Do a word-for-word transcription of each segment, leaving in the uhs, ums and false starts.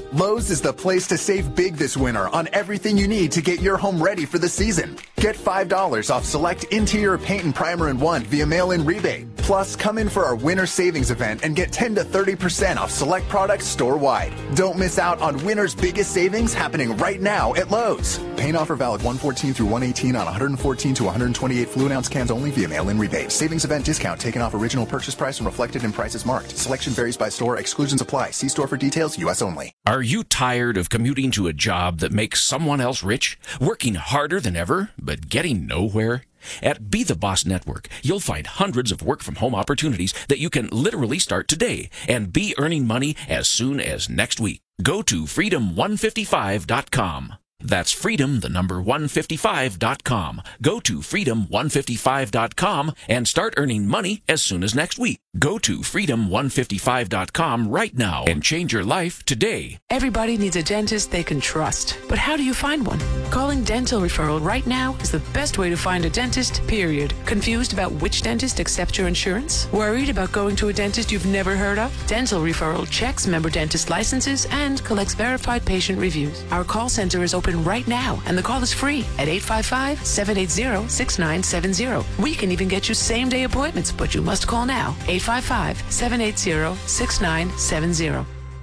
Lowe's is the place to save big this winter on everything you need to get your home ready for the season. Get five dollars off select interior paint and primer in one via mail-in rebate. Plus, come in for our winter savings event and get ten to thirty percent off select products store-wide. Don't miss out on winter's biggest savings happening right now at Lowe's. Paint offer valid one fourteen through one eighteen on one fourteen to one twenty-eight fluid ounce cans only via mail-in rebate. Savings event discount taken off original purchase price and reflected in prices marked. Selection varies by store. Exclusions apply. See store for details. U S only. Are you tired of commuting to a job that makes someone else rich? Working harder than ever, but getting nowhere? At Be The Boss Network, you'll find hundreds of work-from-home opportunities that you can literally start today and be earning money as soon as next week. Go to freedom one fifty-five dot com. That's freedom, the number one fifty-five dot com. Go to freedom one fifty-five dot com and start earning money as soon as next week. Go to freedom one fifty-five dot com right now and change your life today. Everybody needs a dentist they can trust. But how do you find one? Calling Dental Referral right now is the best way to find a dentist, period. Confused about which dentist accepts your insurance? Worried about going to a dentist you've never heard of? Dental Referral checks member dentist licenses and collects verified patient reviews. Our call center is open right now, and the call is free at eight five five, seven eight zero, six nine seven zero. We can even get you same-day appointments, but you must call now. eight five five, seven eight zero, six nine seven zero.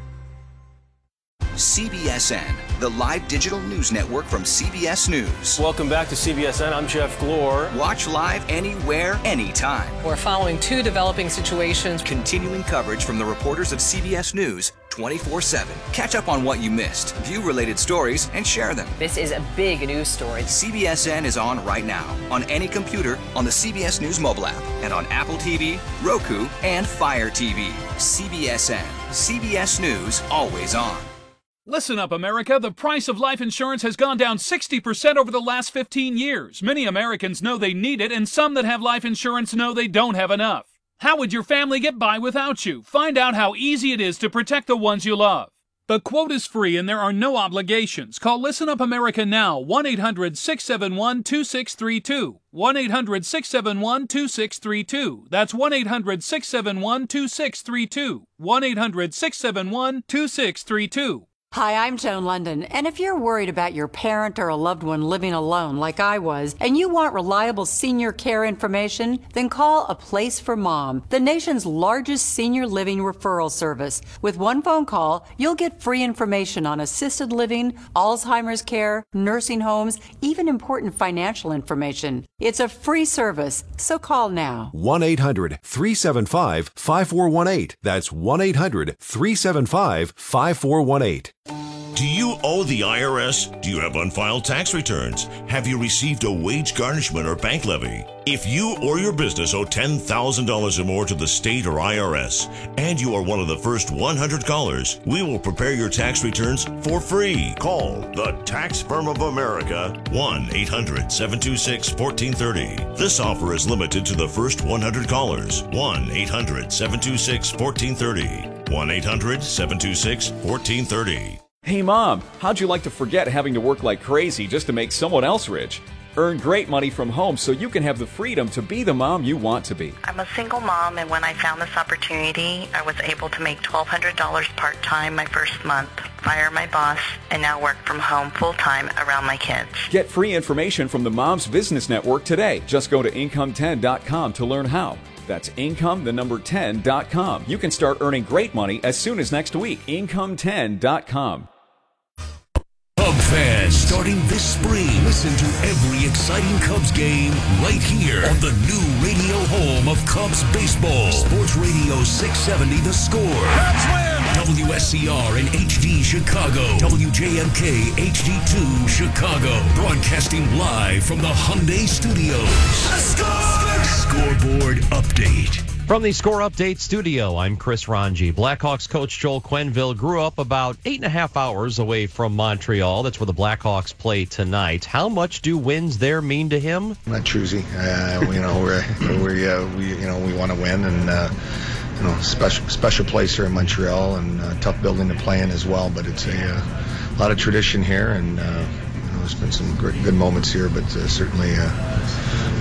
C B S N, the live digital news network from C B S News. Welcome back to C B S N. I'm Jeff Glor. Watch live anywhere, anytime. We're following two developing situations. Continuing coverage from the reporters of C B S News twenty-four seven. Catch up on what you missed, view related stories, and share them. This is a big news story. C B S N is on right now, on any computer, on the C B S News mobile app, and on Apple T V, Roku, and Fire T V. C B S N. C B S News, always on. Listen up, America. The price of life insurance has gone down sixty percent over the last fifteen years. Many Americans know they need it, and some that have life insurance know they don't have enough. How would your family get by without you? Find out how easy it is to protect the ones you love. The quote is free and there are no obligations. Call Listen Up America now, one eight hundred, six seven one, two six three two. one eight hundred, six seven one, two six three two. That's one eight hundred, six seven one, two six three two. one eight hundred, six seven one, two six three two. Hi, I'm Joan London, and if you're worried about your parent or a loved one living alone like I was, and you want reliable senior care information, then call A Place for Mom, the nation's largest senior living referral service. With one phone call, you'll get free information on assisted living, Alzheimer's care, nursing homes, even important financial information. It's a free service, so call now. one eight hundred, three seven five, five four one eight. That's one eight hundred, three seven five, five four one eight. Do you owe the I R S? Do you have unfiled tax returns? Have you received a wage garnishment or bank levy? If you or your business owe ten thousand dollars or more to the state or I R S, and you are one of the first one hundred callers, we will prepare your tax returns for free. Call the Tax Firm of America, one eight hundred, seven two six, one four three zero. This offer is limited to the first one hundred callers. one eight hundred, seven two six, one four three zero. one eight hundred, seven two six, one four three zero. Hey Mom, how'd you like to forget having to work like crazy just to make someone else rich? Earn great money from home so you can have the freedom to be the mom you want to be. I'm a single mom, and when I found this opportunity, I was able to make twelve hundred dollars part-time my first month, fire my boss, and now work from home full-time around my kids. Get free information from the Moms Business Network today. Just go to income ten dot com to learn how. That's income, the number ten dot com. You can start earning great money as soon as next week. income ten dot com. Cub fans, starting this spring, listen to every exciting Cubs game right here on the new radio home of Cubs baseball. Sports Radio six seventy The Score. Cubs win! W S C R and H D Chicago. W J M K H D two Chicago. Broadcasting live from the Hyundai Studios. The Score! Scoreboard update. From the Score Update studio, I'm Chris Ranji. Blackhawks coach Joel Quenneville grew up about eight and a half hours away from Montreal. That's where the Blackhawks play tonight. How much do wins there mean to him? Not choosy. Uh, you know, we're, we uh, we you know we want to win, and uh, you know, special special place here in Montreal, and uh, tough building to play in as well. But it's a, uh, a lot of tradition here, and uh, you know, there's been some great, good moments here, but uh, certainly. Uh,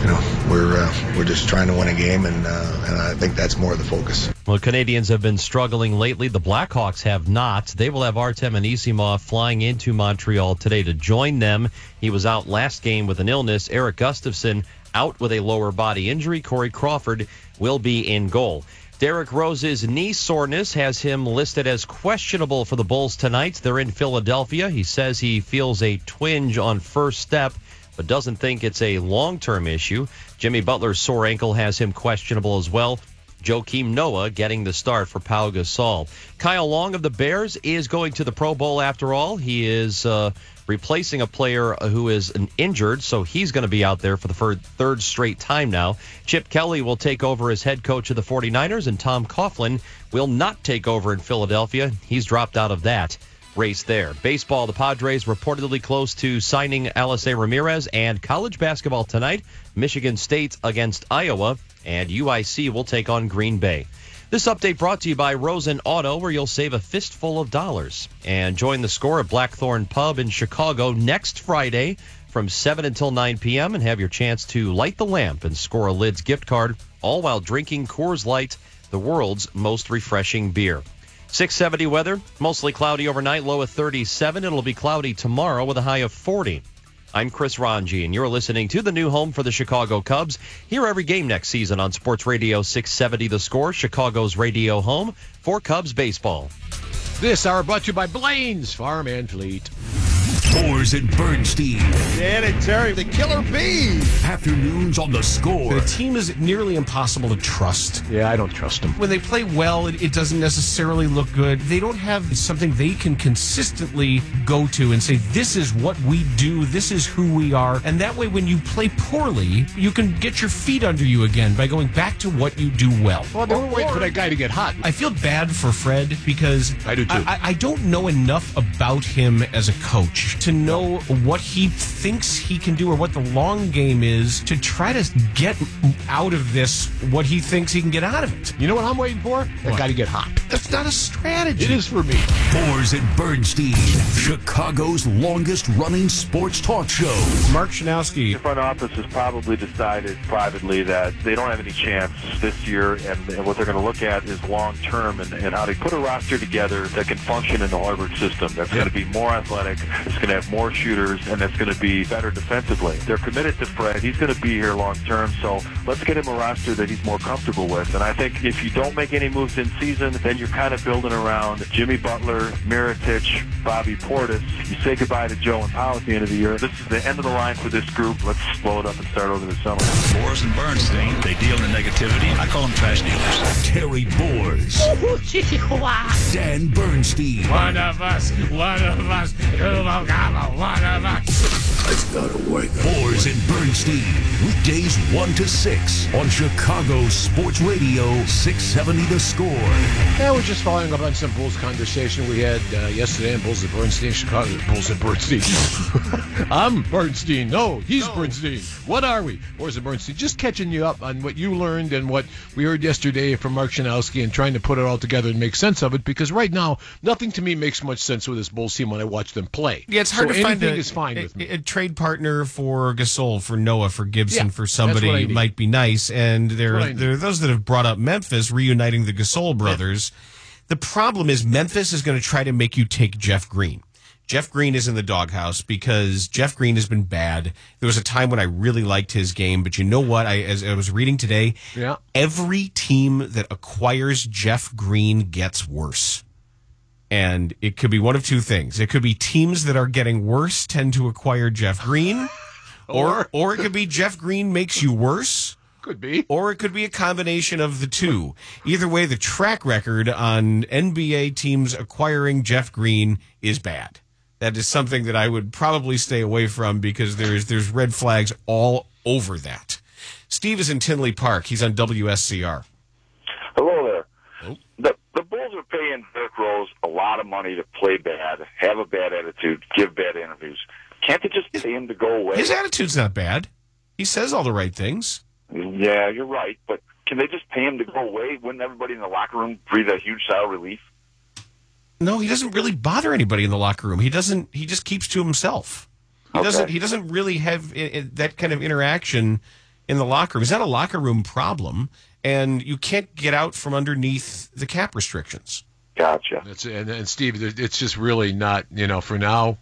you know, we're uh, we're just trying to win a game, and uh, and I think that's more of the focus. Well, Canadians have been struggling lately. The Blackhawks have not. They will have Artem Anisimov flying into Montreal today to join them. He was out last game with an illness. Eric Gustafsson out with a lower body injury. Corey Crawford will be in goal. Derrick Rose's knee soreness has him listed as questionable for the Bulls tonight. They're in Philadelphia. He says he feels a twinge on first step, but doesn't think it's a long-term issue. Jimmy Butler's sore ankle has him questionable as well. Joakim Noah getting the start for Pau Gasol. Kyle Long of the Bears is going to the Pro Bowl after all. He is uh, replacing a player who is injured, so he's going to be out there for the third straight time now. Chip Kelly will take over as head coach of the 49ers, and Tom Coughlin will not take over in Philadelphia. He's dropped out of that race there. Baseball, the Padres reportedly close to signing Alice Ramirez, and college basketball tonight, Michigan State against Iowa, and U I C will take on Green Bay. This update brought to you by Rosen Auto, where you'll save a fistful of dollars. And join the Score at Blackthorn Pub in Chicago next Friday from seven until nine p.m. and have your chance to light the lamp and score a Lids gift card, all while drinking Coors Light, the world's most refreshing beer. six seventy weather, mostly cloudy overnight, low of thirty-seven. It'll be cloudy tomorrow with a high of forty. I'm Chris Ranji, and you're listening to the new home for the Chicago Cubs. Hear every game next season on Sports Radio six seventy The Score, Chicago's radio home for Cubs baseball. This hour brought to you by Blaine's Farm and Fleet. Boers and Bernstein. Dan and Terry, the killer bees. Afternoons on The Score. The team is nearly impossible to trust. Yeah, I don't trust them. When they play well, it, it doesn't necessarily look good. They don't have something they can consistently go to and say, this is what we do, this is who we are. And that way, when you play poorly, you can get your feet under you again by going back to what you do well. Well, they were waiting for that guy to get hot. I feel bad for Fred because I do too. I, I don't know enough about him as a coach to know what he thinks he can do or what the long game is to try to get out of this what he thinks he can get out of it. You know what I'm waiting for? That guy to get hot. That's not a strategy. It is for me. Boers and Bernstein, Chicago's longest-running sports talk show. Mark Schanowski. The front office has probably decided privately that they don't have any chance this year, and, and what they're going to look at is long-term and, and how they put a roster together that can function in the Hoiberg system. That's yeah. going to be more athletic. It's going to have more shooters, and that's going to be better defensively. They're committed to Fred. He's going to be here long-term, so let's get him a roster that he's more comfortable with. And I think if you don't make any moves in season, then you're kind of building around Jimmy Butler, Mirotic, Bobby Portis. You say goodbye to Joe and Powell at the end of the year. This is the end of the line for this group. Let's blow it up and start over the summer. Boers and Bernstein, they deal in negativity. I call them trash dealers. Terry Boers. Dan Bernstein. One of us, one of us, one of us. Let's go to work. Boers and Bernstein, weekdays one to six on Chicago Sports Radio six seventy The Score. Yeah, we're just following up on some Bulls conversation we had uh, yesterday on Bulls and Bernstein, Chicago. Bulls and Bernstein. I'm Bernstein. No, he's no. Bernstein. What are we? Bulls and Bernstein. Just catching you up on what you learned and what we heard yesterday from Mark Schanowski and trying to put it all together and make sense of it, because right now, nothing to me makes much sense with this Bulls team when I watch them play. Yeah, it's hard so to find a, is fine a, with me. a trade partner for Gasol, for Noah, for Gibson, yeah, for somebody might be nice. And there, there are those that have brought up Memphis reuniting the Gasol brothers. Yeah. The problem is Memphis is going to try to make you take Jeff Green. Jeff Green is in the doghouse because Jeff Green has been bad. There was a time when I really liked his game, but you know what? I, as I was reading today, yeah. every team that acquires Jeff Green gets worse. And it could be one of two things. It could be teams that are getting worse tend to acquire Jeff Green, or or it could be Jeff Green makes you worse. Could be. Or it could be a combination of the two. Either way, the track record on N B A teams acquiring Jeff Green is bad. That is something that I would probably stay away from because there's there's red flags all over that. Steve is in Tinley Park. He's on W S C R. Hello there. Oh. The, the Bulls are paying Derrick Rose a lot of money to play bad, have a bad attitude, give bad interviews. Can't they just pay him to go away? His attitude's not bad. He says all the right things. Yeah, you're right, but can they just pay him to go away? Wouldn't everybody in the locker room breathe a huge sigh of relief? No, he doesn't really bother anybody in the locker room. He doesn't. He just keeps to himself. He okay. doesn't. He doesn't really have I- I, that kind of interaction in the locker room. Is that a locker room problem? And you can't get out from underneath the cap restrictions. Gotcha. That's, and, and Steve, it's just really not, you know, for now,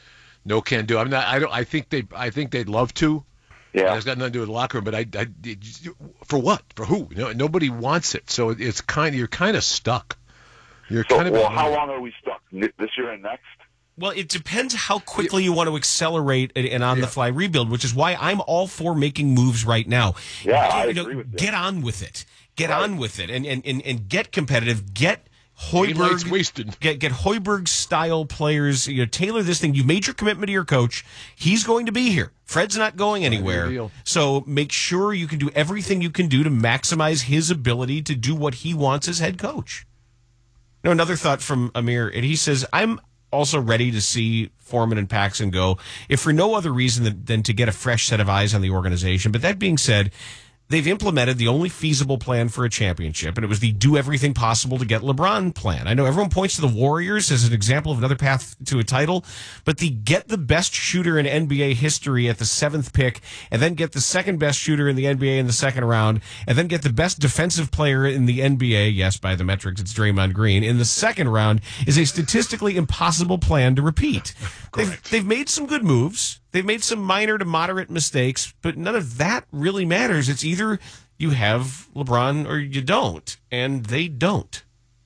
no can do. I'm not. I don't. I think they. I think they'd love to. Yeah. It's got nothing to do with the locker room, but I, I, for what? For who? You know, nobody wants it, so it's kind. You're kind of stuck. You're So, kind of. well, how long are we stuck? This year and next? Well, it depends how quickly you want to accelerate an on-the-fly rebuild, which is why I'm all for making moves right now. Yeah, I you know, agree with you. Get on with it. Get Right. on with it, and, and, and, and get competitive. Get Daylight's Hoiberg wasted. Get get Hoiberg style players. You know, tailor this thing. You've made your commitment to your coach. He's going to be here. Fred's not going anywhere. So make sure you can do everything you can do to maximize his ability to do what he wants as head coach. Now, another thought from Amir, and he says, I'm also ready to see Foreman and Paxson go, if for no other reason than, than to get a fresh set of eyes on the organization. But that being said, they've implemented the only feasible plan for a championship, and it was the do everything possible to get LeBron plan. I know everyone points to the Warriors as an example of another path to a title, but the get the best shooter in N B A history at the seventh pick, and then get the second best shooter in the N B A in the second round, and then get the best defensive player in the N B A, yes, by the metrics, it's Draymond Green, in the second round is a statistically impossible plan to repeat. They've, they've made some good moves. They've made some minor to moderate mistakes, but none of that really matters. It's either you have LeBron or you don't, and they don't.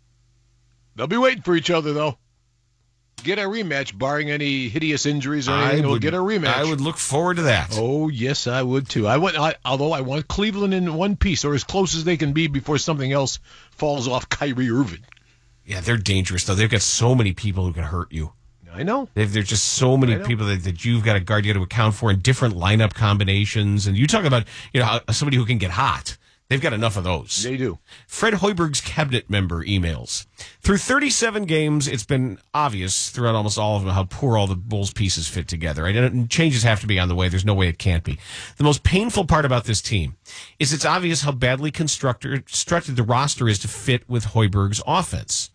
They'll be waiting for each other, though. Get a rematch, barring any hideous injuries or anything. I We'll would, get a rematch. I would look forward to that. Oh, yes, I would, too. I want, I, although I want Cleveland in one piece, or as close as they can be before something else falls off Kyrie Irving. Yeah, they're dangerous, though. They've got so many people who can hurt you. I know. They've, there's just so many people that, that you've got to guard, you got to account for in different lineup combinations. And you talk about, you know, somebody who can get hot. They've got enough of those. They do. Fred Hoiberg's cabinet member emails. Through thirty-seven games, it's been obvious throughout almost all of them how poor all the Bulls pieces fit together. Right? Changes have to be on the way. There's no way it can't be. The most painful part about this team is it's obvious how badly constructed, constructed the roster is to fit with Hoiberg's offense.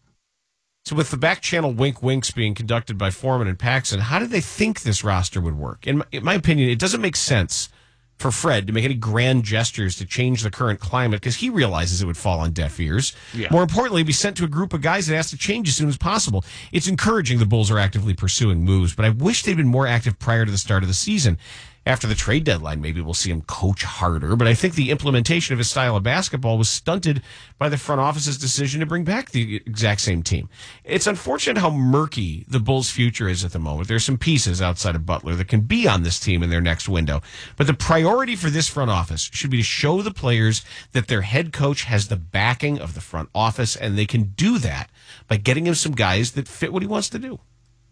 So with the back channel wink winks being conducted by Foreman and Paxson, how did they think this roster would work? In my, in my opinion, it doesn't make sense for Fred to make any grand gestures to change the current climate because he realizes it would fall on deaf ears. Yeah. More importantly, be sent to a group of guys that has to change as soon as possible. It's encouraging the Bulls are actively pursuing moves, but I wish they'd been more active prior to the start of the season. After the trade deadline, maybe we'll see him coach harder, but I think the implementation of his style of basketball was stunted by the front office's decision to bring back the exact same team. It's unfortunate how murky the Bulls' future is at the moment. There's some pieces outside of Butler that can be on this team in their next window, but the priority for this front office should be to show the players that their head coach has the backing of the front office, and they can do that by getting him some guys that fit what he wants to do.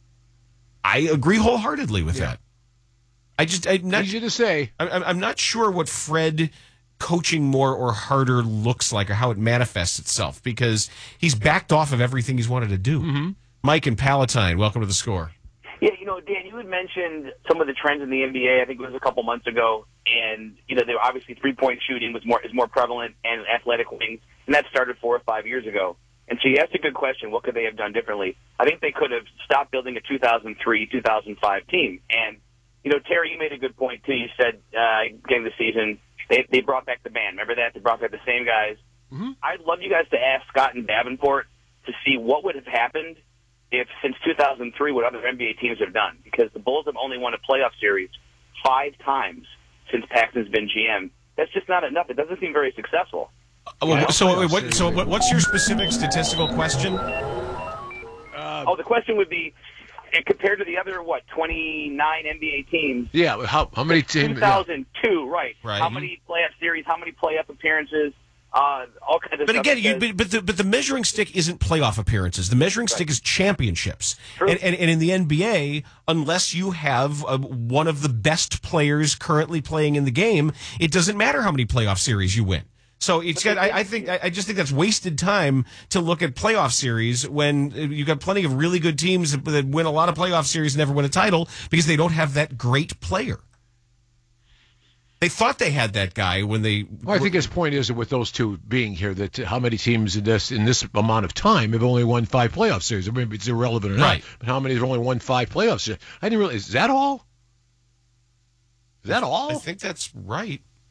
I agree wholeheartedly with yeah. that. I just I'm not easy to say. I'm, I'm not sure what Fred coaching more or harder looks like or how it manifests itself because he's backed off of everything he's wanted to do. Mm-hmm. Mike and Palatine, welcome to the Score. Yeah, you know, Dan, you had mentioned some of the trends in the N B A. I think it was a couple months ago, and you know, they were obviously three-point shooting was more is more prevalent and athletic wings, and that started four or five years ago. And so you asked a good question: what could they have done differently? I think they could have stopped building a two thousand three, two thousand five team. And you know, Terry, you made a good point too. You said uh, getting the season, they they brought back the band. Remember that? They brought back the same guys. Mm-hmm. I'd love you guys to ask Scott and Davenport to see what would have happened if since two thousand three what other N B A teams have done, because the Bulls have only won a playoff series five times since Paxson's been G M. That's just not enough. It doesn't seem very successful. Uh, well, so, what, so what, what's your specific statistical question? Uh, oh, the question would be, and compared to the other, what, twenty-nine N B A teams? Yeah, how how many teams? two thousand two, yeah. right. Right. How many playoff series, how many playoff appearances, uh, all kinds of but stuff. Again, you, but, but, the, but the measuring stick isn't playoff appearances. The measuring right. stick is championships. And, and, and in the N B A, unless you have uh, one of the best players currently playing in the game, it doesn't matter how many playoff series you win. So it's got, I, I think I just think that's wasted time to look at playoff series when you've got plenty of really good teams that, that win a lot of playoff series and never win a title because they don't have that great player. They thought they had that guy when they. Well, I think his point is that with those two being here, that how many teams in this in this amount of time have only won five playoff series? I mean, it's irrelevant or not. Right. But how many have only won five playoff series? I didn't really. Is that all? Is that all? I think that's right.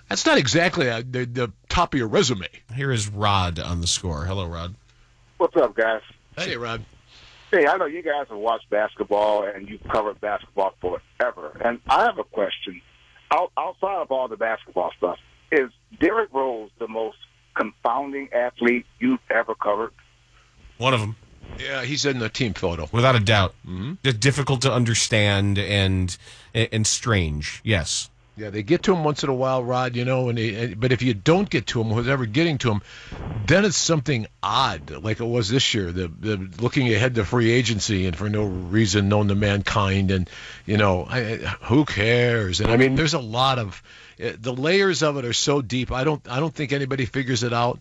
That's not exactly a, the, the top of your resume. Here is Rod on the score. Hello, Rod. What's up, guys? Hey, Rod. Hey, I know you guys have watched basketball and you've covered basketball forever. And I have a question. Out, outside of all the basketball stuff, is Derrick Rose the most confounding athlete you've ever covered? One of them. Yeah, he's in the team photo. Without a doubt. Mm-hmm. Just difficult to understand and and strange, yes. Yeah, they get to him once in a while, Rod, you know, and they, but if you don't get to him, who's ever getting to him, then it's something odd, like it was this year, the, the looking ahead to free agency and for no reason known to mankind, and, you know, I, who cares? And, I mean, there's a lot of, the layers of it are so deep, I don't, I don't think anybody figures it out,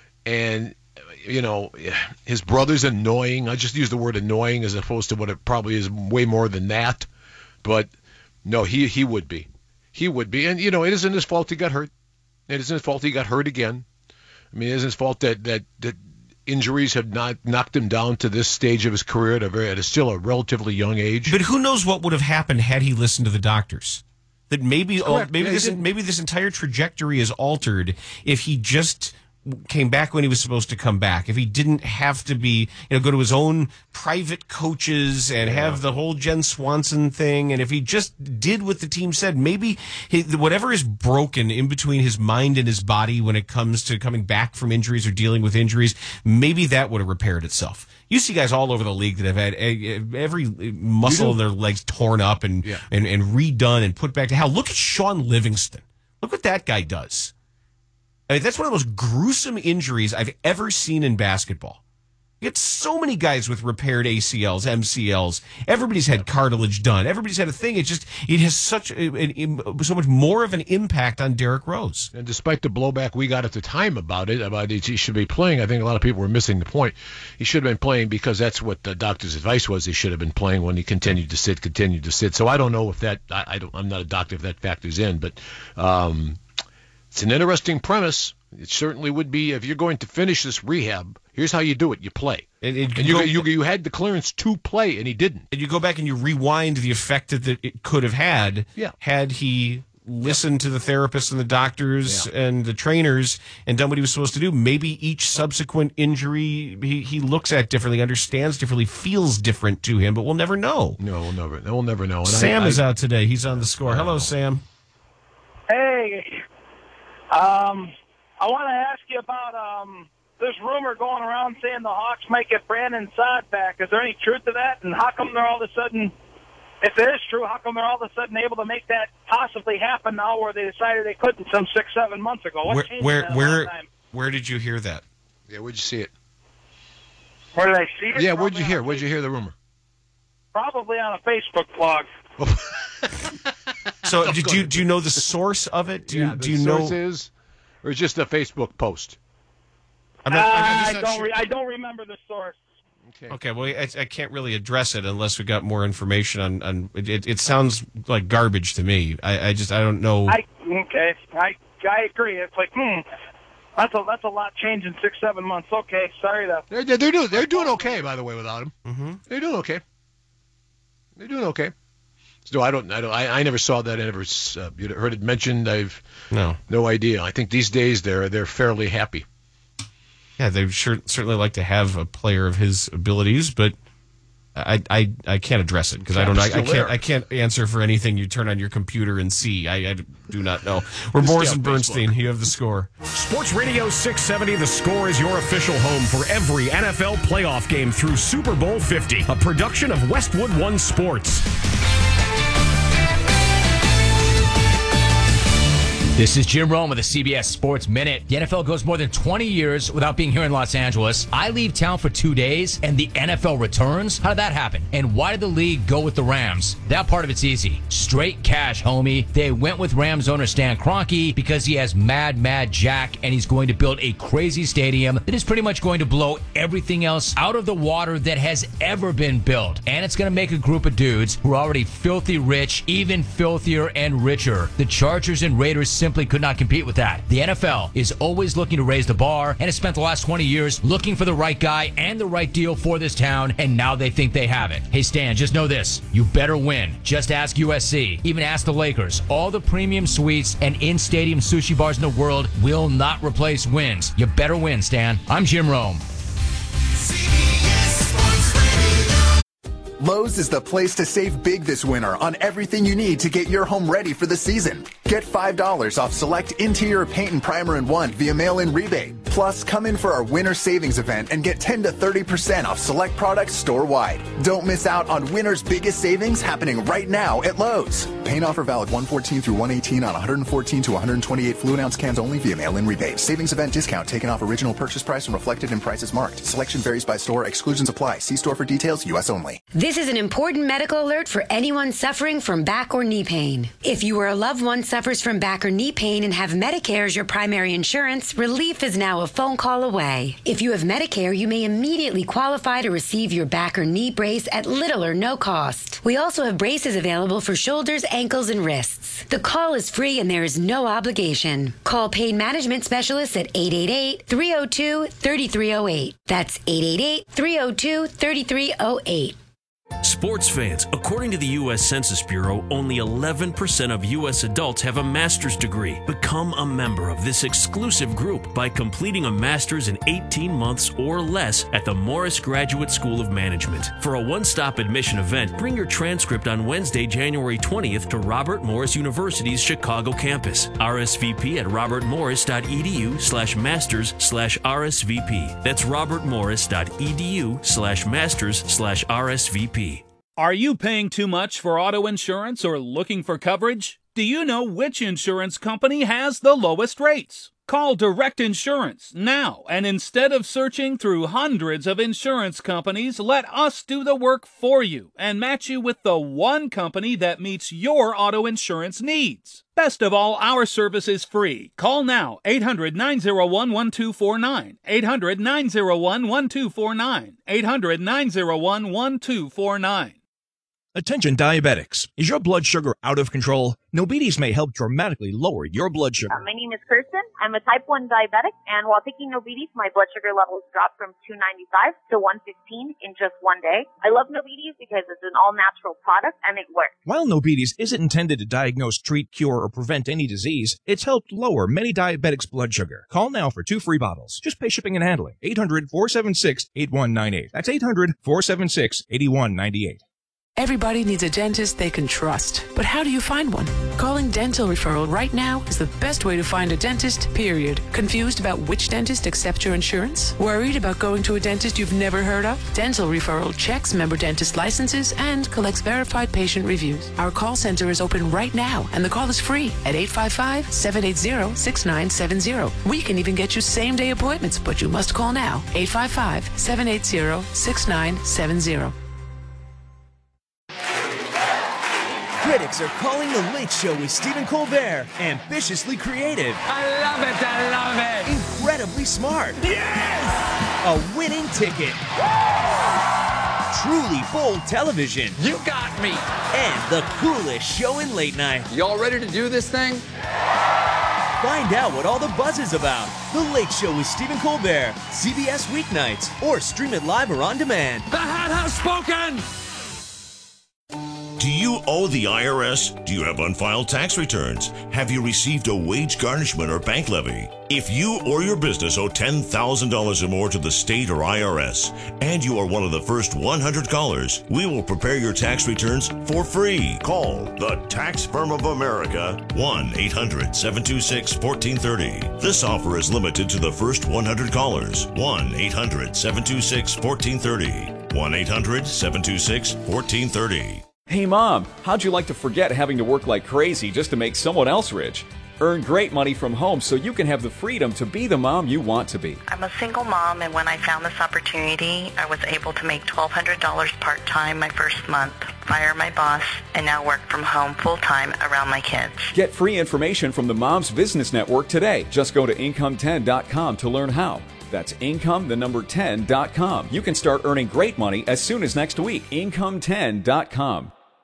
and, you know, his brother's annoying. I just use the word annoying as opposed to what it probably is way more than that, but, no, he he would be. He would be. And, you know, it isn't his fault he got hurt. It isn't his fault he got hurt again. I mean, it isn't his fault that, that, that injuries have not knocked him down to this stage of his career at a, very, at a still a relatively young age. But who knows what would have happened had he listened to the doctors? That maybe oh, maybe yeah, this maybe this entire trajectory is altered if he just came back when he was supposed to come back. If he didn't have to be, you know, go to his own private coaches and yeah. have the whole Jen Swanson thing, and if he just did what the team said, maybe he, whatever is broken in between his mind and his body when it comes to coming back from injuries or dealing with injuries, maybe that would have repaired itself. You see guys all over the league that have had every muscle in their legs torn up and, yeah. and, and redone and put back to hell. Look at Sean Livingston. Look what that guy does. I mean, that's one of the most gruesome injuries I've ever seen in basketball. You get so many guys with repaired A C Ls, M C Ls. Everybody's had cartilage done. Everybody's had a thing. It just it has such a, a, so much more of an impact on Derrick Rose. And despite the blowback we got at the time about it, about it, he should be playing, I think a lot of people were missing the point. He should have been playing because that's what the doctor's advice was. He should have been playing when he continued to sit, continued to sit. So I don't know if that. I, I don't. I'm not a doctor if that factors in, but. Um, It's an interesting premise. It certainly would be if you're going to finish this rehab. Here's how you do it: you play, and, and, and you, go, you you had the clearance to play, and he didn't. And you go back and you rewind the effect that it could have had yeah. had he listened to the therapists and the doctors yeah. and the trainers and done what he was supposed to do. Maybe each subsequent injury he, he looks at differently, understands differently, feels different to him, but we'll never know. No, we'll never. We'll never know. And Sam I, is I, out today. He's on the score. Hello, Sam. Hey. Um, I want to ask you about um, this rumor going around saying the Hawks might get Brandon Saad back. Is there any truth to that? And how come they're all of a sudden, if it is true, how come they're all of a sudden able to make that possibly happen now where they decided they couldn't some six, seven months ago? What where changed where in that where, time? where did you hear that? Yeah, where'd you see it? Where did I see it? Yeah, where'd you hear? Where'd you hear the rumor? Probably on a Facebook blog. So, did you do you know the source of it? Do you yeah, do you the know? Source is, or just a Facebook post? I'm not, I'm I don't. Sure. Re- I don't remember the source. Okay. Okay. Well, I, I can't really address it unless we got more information on. on it, it sounds like garbage to me. I, I just I don't know. I okay. I I agree. It's like hmm. That's a that's a lot change in six seven months. Okay. Sorry to. They're they're, they're doing they're doing okay, by the way, without him. Mm-hmm. They're doing okay. They're doing okay. So I don't, I don't, I, I never saw that. I never uh, you heard it mentioned. I've no, no idea. I think these days they're they're fairly happy. Yeah, they sure certainly like to have a player of his abilities, but I I, I can't address it because I don't know. I, I can't there. I can't answer for anything you turn on your computer and see. I, I do not know. We're Boris and Bernstein. You have the score. Sports Radio six seventy. The Score is your official home for every N F L playoff game through Super Bowl fifty, a production of Westwood One Sports. This is Jim Rome with the C B S Sports Minute. The N F L goes more than twenty years without being here in Los Angeles. I leave town for two days, and the N F L returns? How did that happen? And why did the league go with the Rams? That part of it's easy. Straight cash, homie. They went with Rams owner Stan Kroenke because he has Mad Mad Jack, and he's going to build a crazy stadium that is pretty much going to blow everything else out of the water that has ever been built. And it's going to make a group of dudes who are already filthy rich even filthier and richer. The Chargers and Raiders simply simply could not compete with that. The N F L is always looking to raise the bar and has spent the last twenty years looking for the right guy and the right deal for this town, and now they think they have it. Hey, Stan, just know this. You better win. Just ask U S C. Even ask the Lakers. All the premium suites and in-stadium sushi bars in the world will not replace Wins. You better win, Stan. I'm Jim Rome. Lowe's is the place to save big this winter on everything you need to get your home ready for the season. Get five dollars off select interior paint and primer in one via mail-in rebate. Plus, come in for our winter savings event and get ten to thirty percent off select products store-wide. Don't miss out on winter's biggest savings happening right now at Lowe's. Paint offer valid one fourteen through one eighteen on one fourteen to one twenty-eight fluid ounce cans only via mail-in rebate. Savings event discount taken off original purchase price and reflected in prices marked. Selection varies by store. Exclusions apply. See store for details. U S only. This is an important medical alert for anyone suffering from back or knee pain. If you or a loved one suffers from back or knee pain and have Medicare as your primary insurance, relief is now a phone call away. If you have Medicare, you may immediately qualify to receive your back or knee brace at little or no cost. We also have braces available for shoulders, ankles, and wrists. The call is free and there is no obligation. Call Pain Management Specialists at eight eight eight, three oh two, three three oh eight. That's eight eight eight, three oh two, three three oh eight. Sports fans, according to the U S Census Bureau, only eleven percent of U S adults have a master's degree. Become a member of this exclusive group by completing a master's in eighteen months or less at the Morris Graduate School of Management. For a one-stop admission event, bring your transcript on Wednesday, January twentieth to Robert Morris University's Chicago campus. R S V P at robertmorris.edu slash masters slash RSVP. That's robertmorris.edu slash masters slash RSVP. Are you paying too much for auto insurance or looking for coverage? Do you know which insurance company has the lowest rates? Call Direct Insurance now, and instead of searching through hundreds of insurance companies, let us do the work for you and match you with the one company that meets your auto insurance needs. Best of all, our service is free. Call now, eight hundred, nine oh one, one two four nine, eight hundred, nine oh one, one two four nine, eight hundred, nine oh one, one two four nine. Attention diabetics. Is your blood sugar out of control? Nobides may help dramatically lower your blood sugar. Uh, my name is Kirsten. I'm a type one diabetic, and while taking Nobides, my blood sugar levels dropped from two ninety-five to one fifteen in just one day. I love Nobides because it's an all-natural product, and it works. While Nobides isn't intended to diagnose, treat, cure, or prevent any disease, it's helped lower many diabetics' blood sugar. Call now for two free bottles. Just pay shipping and handling. eight hundred, four seven six, eight one nine eight. That's eight hundred, four seven six, eight one nine eight. Everybody needs a dentist they can trust. But how do you find one? Calling Dental Referral right now is the best way to find a dentist, period. Confused about which dentist accepts your insurance? Worried about going to a dentist you've never heard of? Dental Referral checks member dentist licenses and collects verified patient reviews. Our call center is open right now, and the call is free at eight five five, seven eight zero, six nine seven zero. We can even get you same-day appointments, but you must call now. eight five five, seven eight zero, six nine seven zero. Critics are calling The Late Show with Stephen Colbert ambitiously creative. I love it, I love it. Incredibly smart. Yes! A winning ticket. Truly bold television. You got me. And the coolest show in late night. Y'all ready to do this thing? Find out what all the buzz is about. The Late Show with Stephen Colbert. C B S weeknights. Or stream it live or on demand. The hat has spoken! Do you owe the I R S? Do you have unfiled tax returns? Have you received a wage garnishment or bank levy? If you or your business owe ten thousand dollars or more to the state or I R S, and you are one of the first one hundred callers, we will prepare your tax returns for free. Call the Tax Firm of America, one eight hundred, seven two six, one four three zero. This offer is limited to the first one hundred callers, one eight hundred, seven two six, one four three zero, one eight hundred, seven two six, one four three zero. Hey Mom, how'd you like to forget having to work like crazy just to make someone else rich? Earn great money from home so you can have the freedom to be the mom you want to be. I'm a single mom, and when I found this opportunity, I was able to make twelve hundred dollars part-time my first month, fire my boss, and now work from home full-time around my kids. Get free information from the Moms Business Network today. Just go to income ten dot com to learn how. That's income, the number ten dot com. You can start earning great money as soon as next week. income ten dot com.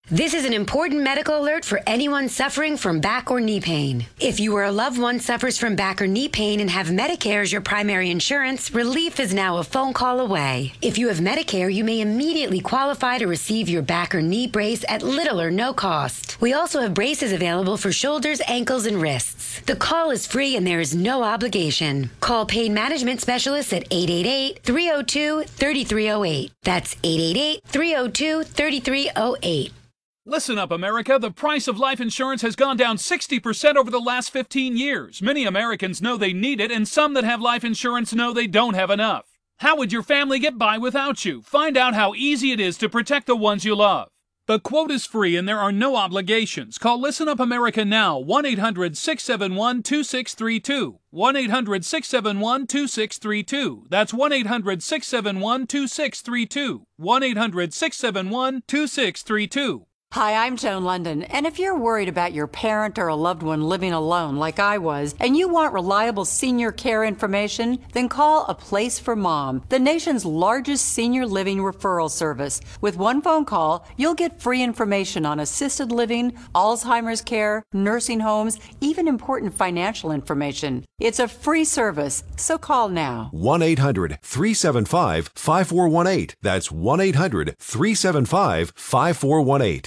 This is an important medical alert for anyone suffering from back or knee pain. If you or a loved one suffers from back or knee pain and have Medicare as your primary insurance, relief is now a phone call away. If you have Medicare, you may immediately qualify to receive your back or knee brace at little or no cost. We also have braces available for shoulders, ankles, and wrists. The call is free and there is no obligation. Call Pain Management Specialists at eight eight eight, three oh two, three three oh eight. That's eight eight eight, three oh two, three three oh eight. Listen up, America. The price of life insurance has gone down sixty percent over the last fifteen years. Many Americans know they need it, and some that have life insurance know they don't have enough. How would your family get by without you? Find out how easy it is to protect the ones you love. The quote is free and there are no obligations. Call Listen Up America now, one eight hundred, six seven one, two six three two. one eight hundred, six seven one, two six three two. That's one eight hundred, six seven one, two six three two. one eight hundred, six seven one, two six three two. Hi, I'm Joan London, and if you're worried about your parent or a loved one living alone like I was, and you want reliable senior care information, then call A Place for Mom, the nation's largest senior living referral service. With one phone call, you'll get free information on assisted living, Alzheimer's care, nursing homes, even important financial information. It's a free service, so call now. one eight hundred, three seven five, five four one eight. That's one eight hundred, three seven five, five four one eight.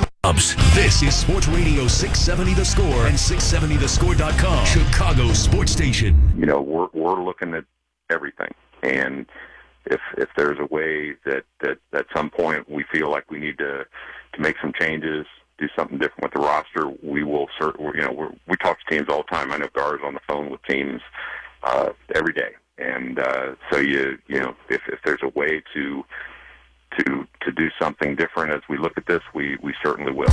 This is Sports Radio six seventy The Score and six seventy the score dot com, Chicago sports station. You know, we're we're looking at everything, and if if there's a way that, that at some point we feel like we need to to make some changes, do something different with the roster, we will. Cert, you know, we're, we talk to teams all the time. I know Gar's on the phone with teams uh, every day, and uh, so you you know, if if there's a way to. to to do something different as we look at this, we, we certainly will.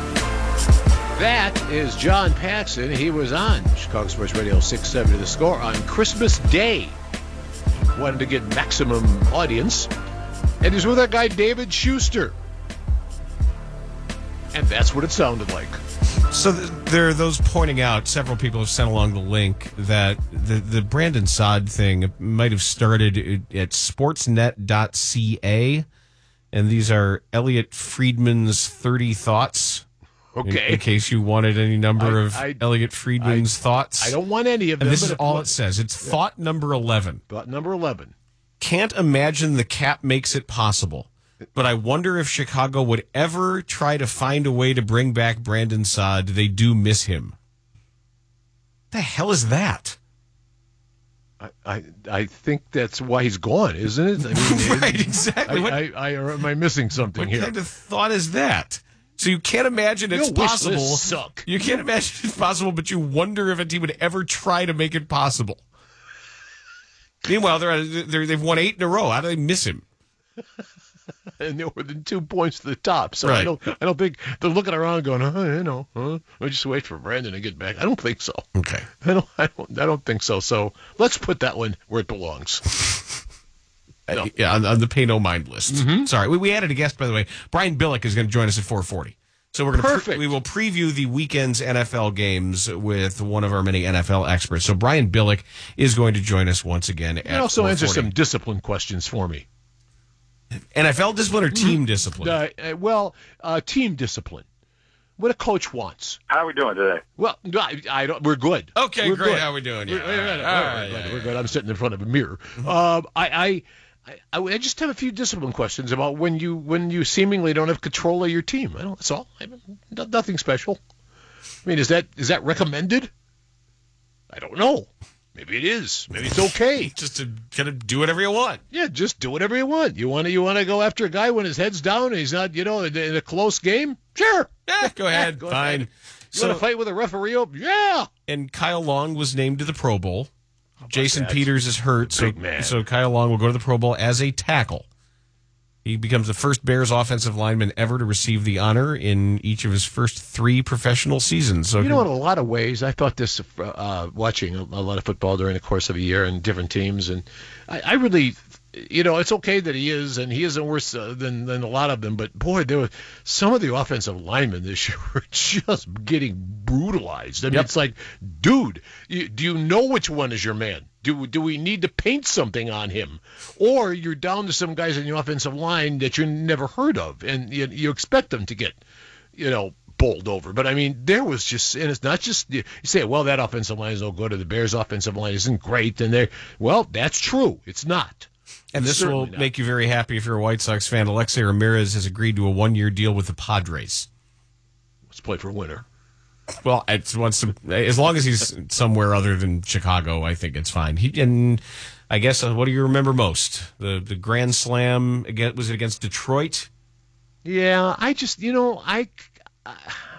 That is John Paxson. He was on Chicago Sports Radio six seventy The Score on Christmas Day. Wanted to get maximum audience. And he's with our guy David Schuster. And that's what it sounded like. So th- there are those pointing out, several people have sent along the link, that the, the Brandon Saad thing might have started at sportsnet dot c a. And these are Elliot Friedman's thirty thoughts. Okay. In, in case you wanted any number I, of I, Elliot Friedman's I, thoughts. I don't want any of them. And this is but all what, it says. It's yeah. Thought number eleven. Thought number eleven. Can't imagine the cap makes it possible. But I wonder if Chicago would ever try to find a way to bring back Brandon Saad. They do miss him. What the hell is that? I, I I think that's why he's gone, isn't it? I mean, right, exactly. I, what, I, I, or am I missing something what here? What kind of thought is that? So you can't imagine it's Your possible. Wish lists suck. You can't imagine it's possible, but you wonder if a team would ever try to make it possible. Meanwhile, they're, they're they've won eight in a row. How do they miss him? And they're within two points to the top. So right. I don't I don't think they're looking around going, oh, you know, huh? We'll just wait for Brandon to get back. I don't think so. Okay. I don't I don't I don't think so. So let's put that one where it belongs. No. Uh, yeah, on, on the pay no mind list. Mm-hmm. Sorry, we, we added a guest, by the way. Brian Billick is going to join us at four forty. So we're going to Perfect. Pre- we will preview the weekend's N F L games with one of our many N F L experts. So Brian Billick is going to join us once again. And also answer some discipline questions for me. N F L discipline or team discipline? Uh, uh, well, uh, team discipline. What a coach wants. How are we doing today? Well, I, I don't. We're good. Okay, we're great. Good. How are we doing? Yeah. We're, we're, good. All right. We're, All good. right. We're good. I'm sitting in front of a mirror. Um, I, I, I, I just have a few discipline questions about when you when you seemingly don't have control of your team. I don't. That's all. I mean, nothing special. I mean, is that is that recommended? I don't know. Maybe it is. Maybe it's okay. Just to kind of do whatever you want. Yeah, just do whatever you want. You want to you want to go after a guy when his head's down and he's not, you know, in, in a close game? Sure. Yeah, go ahead. Yeah, go Fine. Ahead. You so, want to fight with a referee? Yeah. And Kyle Long was named to the Pro Bowl. Jason that? Peters is hurt, so, so Kyle Long will go to the Pro Bowl as a tackle. He becomes the first Bears offensive lineman ever to receive the honor in each of his first three professional seasons. So you know, in a lot of ways, I thought this uh, watching a, a lot of football during the course of a year and different teams, and I, I really, you know, it's okay that he is, and he isn't worse uh, than than a lot of them. But boy, there were some of the offensive linemen this year were just getting brutalized. I mean, Yep. it's like, dude, you, do you know which one is your man? Do do we need to paint something on him, or you're down to some guys in the offensive line that you never heard of, and you, you expect them to get, you know, bowled over. But I mean, there was just, and it's not just, you say, well, that offensive line is no good, or the Bears' offensive line isn't great, and they, well, that's true. It's not. And It's this will certainly not. make you very happy if you're a White Sox fan. Alexei Ramirez has agreed to a one-year deal with the Padres. Let's play for a winner. Well, it's wants to, as long as he's somewhere other than Chicago, I think it's fine. He and I guess uh, what do you remember most? The the Grand Slam again, was it against Detroit? Yeah, I just, you know, I, uh,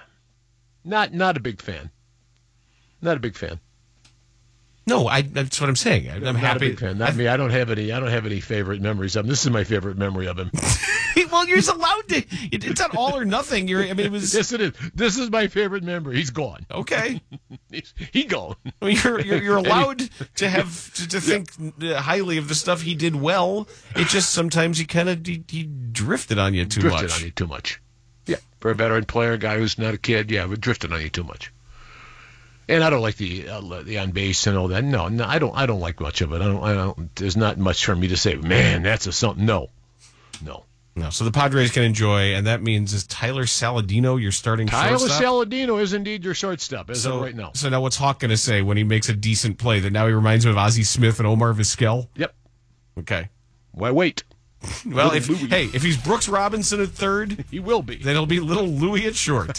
not not a big fan. Not a big fan. No, I. That's what I'm saying. I'm not happy. A big fan. Not me. I don't have any. I don't have any favorite memories of him. This is my favorite memory of him. Well, you're allowed to. It, it's not all or nothing. You're. I mean, it was. Yes, it is. This is my favorite memory. He's gone. Okay. He's, he gone. I mean, you're, you're you're allowed to have to, to think yeah. highly of the stuff he did well. It just sometimes he kind of he, he drifted on you too drifted much. on you too much. Yeah, for a veteran player, a guy who's not a kid, yeah, but drifted on you too much. And I don't like the uh, the on base and all that. No, no, I don't. I don't like much of it. I don't. I don't. There's not much for me to say. Man, that's a something. No, no, no. So the Padres can enjoy, and that means is Tyler Saladino your starting Tyler shortstop? Saladino is indeed your shortstop as so, of right now. So now what's Hawk going to say when he makes a decent play that now he reminds him of Ozzie Smith and Omar Vizquel? Yep. Okay. Why wait? Well, Little if Louie. hey, if he's Brooks Robinson at third, he will be. Then it'll be little Louie at short.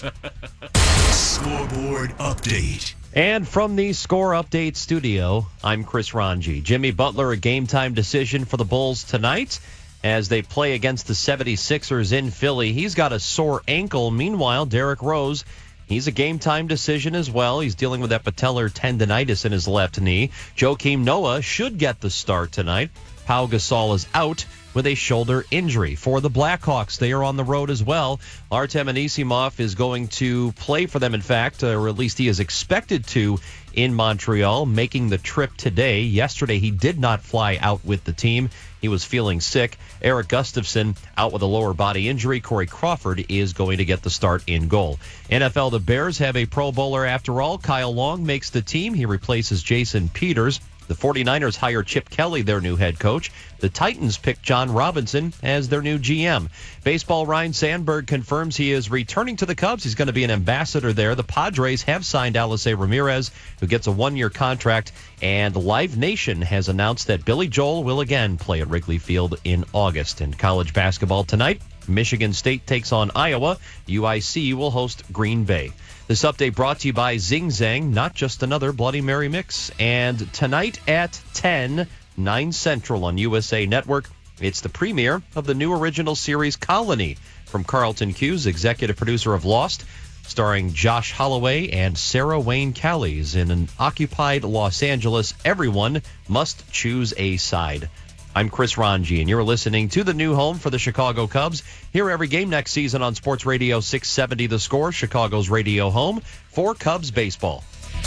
Scoreboard update. And from the Score Update studio, I'm Chris Ranji. Jimmy Butler, a game-time decision for the Bulls tonight as they play against the seventy-sixers in Philly. He's got a sore ankle. Meanwhile, Derrick Rose, he's a game-time decision as well. He's dealing with that patellar tendonitis in his left knee. Joakim Noah should get the start tonight. Pau Gasol is out with a shoulder injury. For the Blackhawks, they are on the road as well. Artem Anisimov is going to play for them, in fact, or at least he is expected to in Montreal, making the trip today. Yesterday, he did not fly out with the team. He was feeling sick. Eric Gustafson out with a lower body injury. Corey Crawford is going to get the start in goal. N F L, the Bears have a Pro Bowler after all. Kyle Long makes the team. He replaces Jason Peters. The 49ers hire Chip Kelly, their new head coach. The Titans pick John Robinson as their new G M. Baseball, Ryan Sandberg confirms he is returning to the Cubs. He's going to be an ambassador there. The Padres have signed Alexei Ramirez, who gets a one-year contract. And Live Nation has announced that Billy Joel will again play at Wrigley Field in August. In college basketball tonight, Michigan State takes on Iowa. U I C will host Green Bay. This update brought to you by Zing Zang, not just another Bloody Mary mix. And tonight at ten, nine Central on U S A Network, it's the premiere of the new original series Colony from Carlton Cuse, executive producer of Lost, starring Josh Holloway and Sarah Wayne Callies. In an occupied Los Angeles, everyone must choose a side. I'm Chris Ranji, and you're listening to the new home for the Chicago Cubs. Hear every game next season on Sports Radio six seventy The Score, Chicago's radio home for Cubs baseball.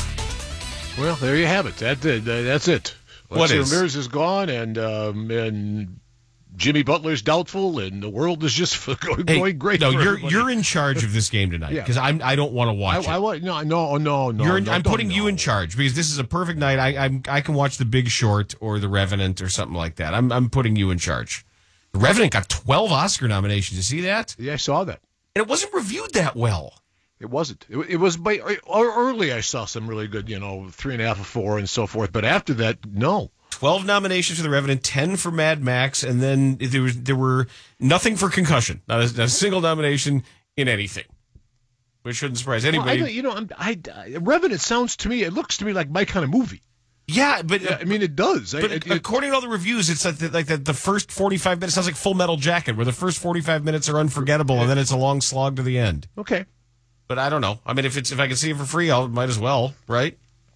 Well, there you have it. That, uh, that's it. What Alexei is? Ramirez is gone, and um, and Jimmy Butler's doubtful, and the world is just going, Hey, going great. no, for you're everybody. you're in charge of this game tonight Yeah. because I'm I don't want to watch I, it. I, want- no, no, no, no. You're in, no, I'm don't- putting no. you in charge because this is a perfect night. I I'm, I can watch The Big Short or The Revenant or something like that. I'm I'm putting you in charge. The Revenant got twelve Oscar nominations. You see that? Yeah, I saw that. And it wasn't reviewed that well. It wasn't. It, it was by or early. I saw some really good, you know, three and a half or four and so forth. But after that, no. twelve nominations for The Revenant, ten for Mad Max, and then there was there were nothing for Concussion. Not a, not a single nomination in anything, which shouldn't surprise Well, I anybody. don't- you know, I'm, I, I Revenant sounds to me. It looks to me like my kind of movie. Yeah, but Yeah, I mean, it does. I- But it- it- according to all the reviews, it's like the, like the, the first forty-five minutes sounds like Full Metal Jacket, where the first forty-five minutes are unforgettable, and then it's a long slog to the end. okay. But I don't know. I mean, if it's if I can see it for free, I might as well, right?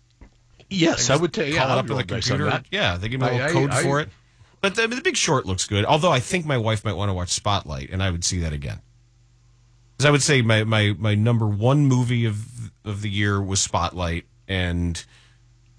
Yes, I would take. Yeah, Call it I'll up with a roll dice on computer. that. Yeah, they give me a I- little I- code I- for it. But the, the Big Short looks good. Although I think my wife might want to watch Spotlight, and I would see that again. Because I would say my, my, my number one movie of of the year was Spotlight, and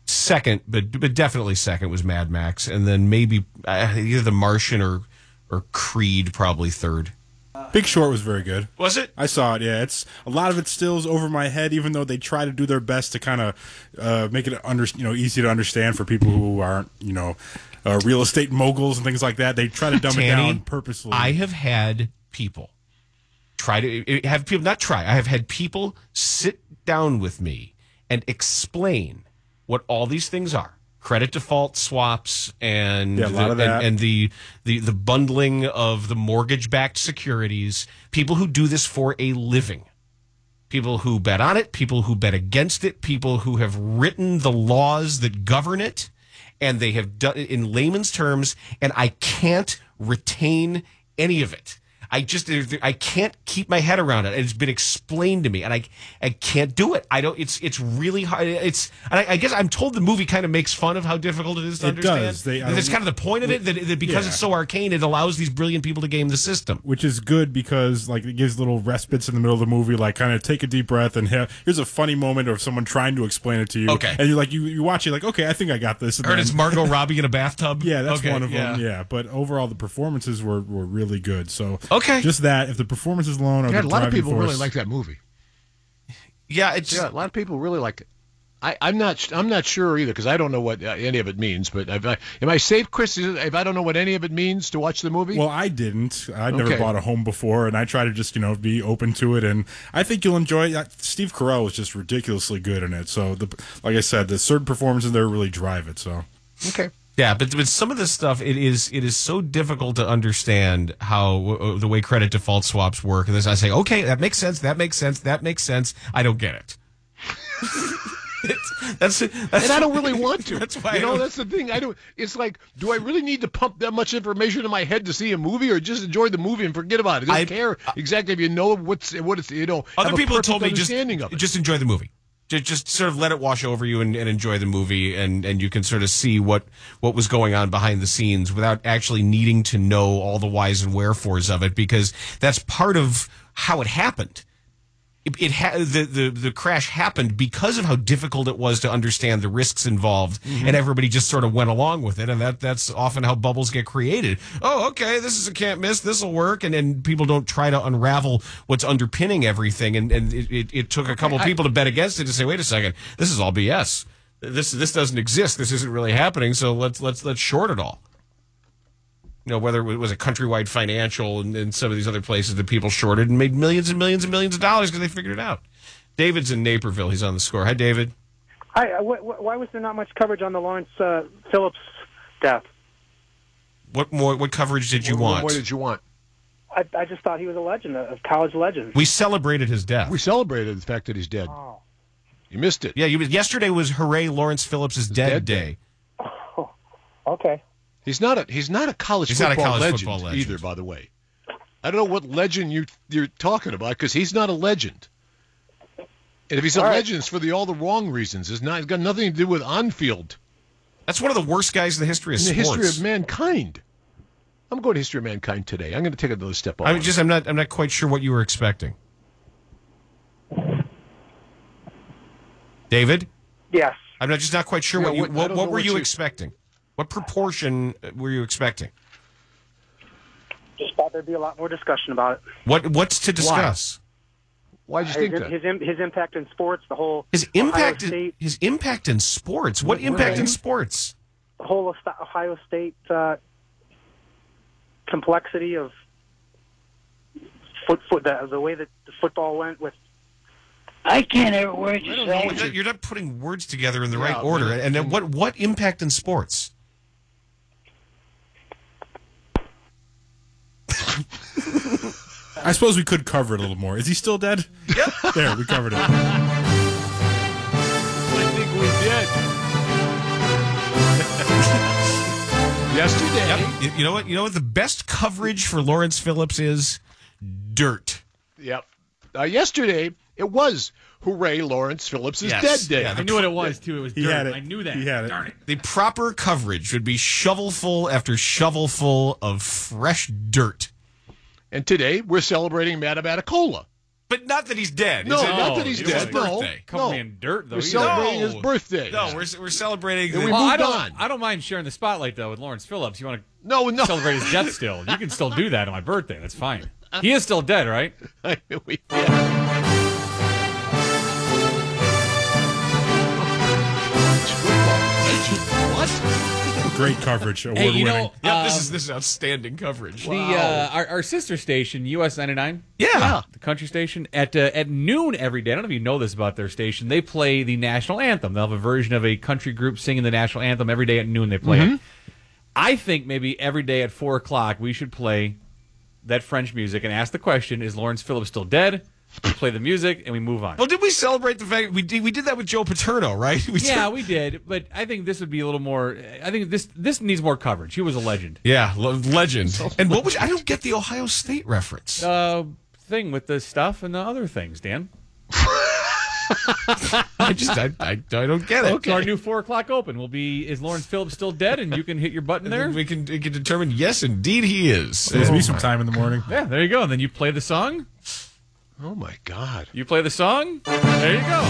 second, but but definitely second was Mad Max, and then maybe uh, either The Martian or or Creed, probably third. Big Short was very good. Was it? I saw it. Yeah, it's a lot of it still is over my head, even though they try to do their best to kind of uh, make it under, you know, easy to understand for people who aren't, you know, uh, real estate moguls and things like that. They try to dumb Tanny, it down purposely. I have had people try to have people not try. I have had people sit down with me and explain what all these things are. Credit default swaps and, yeah, a lot the, of that. and, and the, the the bundling of the mortgage-backed securities. People who do this for a living. People who bet on it, people who bet against it, people who have written the laws that govern it, and they have done it in layman's terms, and I can't retain any of it. I just I can't keep my head around it. It's been explained to me, and I I can't do it. I don't. It's it's really hard. It's and I, I guess I'm told the movie kind of makes fun of how difficult it is to It understand. does. They- And that's kind of the point of it. That, that because Yeah. it's so arcane, it allows these brilliant people to game the system. Which is good because like it gives little respites in the middle of the movie, like kind of take a deep breath and have, here's a funny moment of someone trying to explain it to you. Okay. And you're like you you watch it like okay, I think I got this. And I heard then- it's Margot Robbie in a bathtub. Yeah, that's Okay, one of yeah. them. Yeah, but overall the performances were, were really good. So Okay. just that if the performances alone are Yeah, the a lot of driving people force, really like that movie. Yeah, it's Yeah, a lot of people really like it. I, I'm not. I'm not sure either because I don't know what uh, any of it means. But if I, am I safe, Chris? If I don't know what any of it means to watch the movie? Well, I didn't. I'd never Okay. bought a home before, and I try to just you know be open to it, and I think you'll enjoy it. Steve Carell is just ridiculously good in it. So, the, like I said, the certain performances there really drive it. So, okay. Yeah, but but some of this stuff it is it is so difficult to understand how uh, the way credit default swaps work. And then I say, okay, that makes sense. That makes sense. That makes sense. I don't get it. it's, that's, that's And I don't really want to. That's why you I know don't- that's the thing. I don't. It's like, do I really need to pump that much information in my head to see a movie, or just enjoy the movie and forget about it? I don't I- care exactly if you know what's what it's. You know, Other have a people have perfect told me just understanding of it. just enjoy the movie. Just, just sort of let it wash over you and, and enjoy the movie, and, and you can sort of see what, what was going on behind the scenes without actually needing to know all the whys and wherefores of it, because that's part of how it happened. It, it ha- the, the the crash happened because of how difficult it was to understand the risks involved, Mm-hmm. and everybody just sort of went along with it, and that that's often how bubbles get created. Oh, okay, this is a can't miss, this will work, and then people don't try to unravel what's underpinning everything, and, and it, it, it took a couple I- people to bet against it to say, wait a second, this is all B S. This this doesn't exist. This isn't really happening. So let's let's let's short it all. You know, whether it was a Countrywide Financial and, and some of these other places that people shorted and made millions and millions and millions of dollars because they figured it out. David's in Naperville. He's on the score. Hi, David. Hi. Uh, wh- wh- why was there not much coverage on the Lawrence uh, Phillips death? What more? What coverage did you What- want? What did you want? I, I just thought he was a legend, a a college legend. We celebrated his death. We celebrated the fact that he's dead. Oh. You missed it. Yeah, you, yesterday was Hooray Lawrence Phillips' dead, dead day. Oh, okay. He's not a he's not a college He's not a football college legend, football legend. either. By the way, I don't know what legend you you're talking about because he's not a legend. And if he's a All right. legend, it's for the all the wrong reasons. It's not. It's got nothing to do with on-field. That's one of the worst guys in the history of In the sports. history of mankind. I'm going to history of mankind today. I'm going to take another step off. I'm just I'm not I'm not quite sure what you were expecting. David? Yes. I'm not just not quite sure Yeah, what you what- I what, don't what know were what you you- expecting? What proportion uh, were you expecting? Just thought there'd be a lot more discussion about it. What what's to discuss? Why'd you think his, that? His, im- his impact in sports, the whole His Ohio impact State, his impact in sports. What What- impact what- in sports? the whole Osta- Ohio State uh, complexity of foot, foot the, the way that the football went with. I can't hear words I you don't know. say. You're not, you're not putting words together in the right Yeah, order. yeah. And then what what impact in sports? I suppose we could cover it a little more. Is he still dead? Yep. There, we covered it. I think we did. Yesterday. Yep. You- You know what? You know what the best coverage for Lawrence Phillips is? Dirt. Yep. Uh, yesterday, it was Hooray Lawrence Phillips' Yes. dead day. Yeah, the I knew what it was, too. It was He dirt. had it. I knew that. He had it. Darn it. The proper coverage would be shovelful after shovelful of fresh dirt. And today, we're celebrating Matabatacola. But not that he's dead. No, It's not a- that he's it's his dead. No. birthday. Cover No. me in dirt, though. We're either. celebrating No. his birthday. No, we're, we're celebrating. And the- we Well, moved I don't, on. I don't mind sharing the spotlight, though, with Lawrence Phillips. You want to No, no. celebrate his death still. You can still do that on my birthday. That's fine. He is still dead, right? we, yeah. What? Great coverage. Award Hey, you winning. know, Yep, this um, is this is outstanding coverage. The uh, our, our sister station, U S ninety-nine. Yeah. The country station at uh, at noon every day. I don't know if you know this about their station. They play the national anthem. They'll have a version of a country group singing the national anthem every day at noon. They play Mhm. it. I think maybe every day at four o'clock we should play that French music and ask the question: is Lawrence Phillips still dead? We play the music and we move on. Well, did we celebrate the fact we did we did that with Joe Paterno, right? We Yeah, we did, but I think this would be a little more. I think this this needs more coverage. He was a legend. Yeah, le- legend. And what was I don't get the Ohio State reference. Uh, thing with the stuff and the other things, Dan. I just I, I, I don't get it. Okay. Our new four o'clock open will be: is Lawrence Phillips still dead? And you can hit your button there. We can we can determine. Yes, indeed, he is. Saves me some time in the morning. Yeah, there you go. And then you play the song. Oh my God! You play the song. There you go.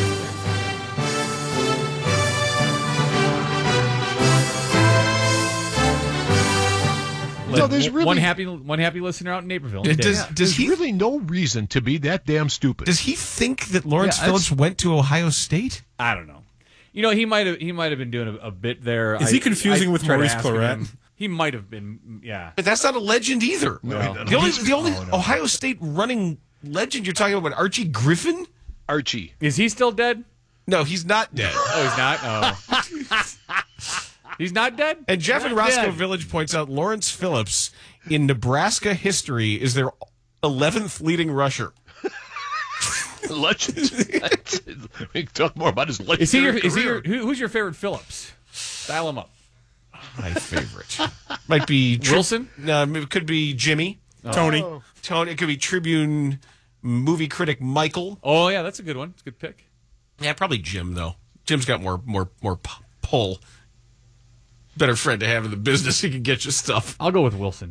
No, there's really one happy one happy listener out in Naperville. It does- Dan. does There's he- really no reason to be that damn stupid. Does he think that Lawrence Yeah, Phillips that's- went to Ohio State? I don't know. You know, he might have he might have been doing a, a bit there. Is I- he confusing I with tried to Maurice ask Claret? him. He might have been. Yeah. But that's not a legend either. Well, the only the only oh, no. Ohio State running legend you're talking about, Archie Griffin? Archie. Is he still dead? No, he's not dead. Oh, he's not. Oh. He's not dead. And Jeff Not in Roscoe dead. Village points out Lawrence Phillips in Nebraska history is their eleventh leading rusher. Legend. We can talk more about his legendary Is he your? Is he career. your? Who, who's your favorite Phillips? Dial him up. My favorite might be Tri- Wilson? No, it could be Jimmy. Tony. Oh. Tony. It could be Tribune movie critic Michael. Oh yeah, that's a good one. It's a good pick. Yeah, probably Jim though. Jim's got more more more p- pull. Better friend to have in the business. He can get you stuff. I'll go with Wilson.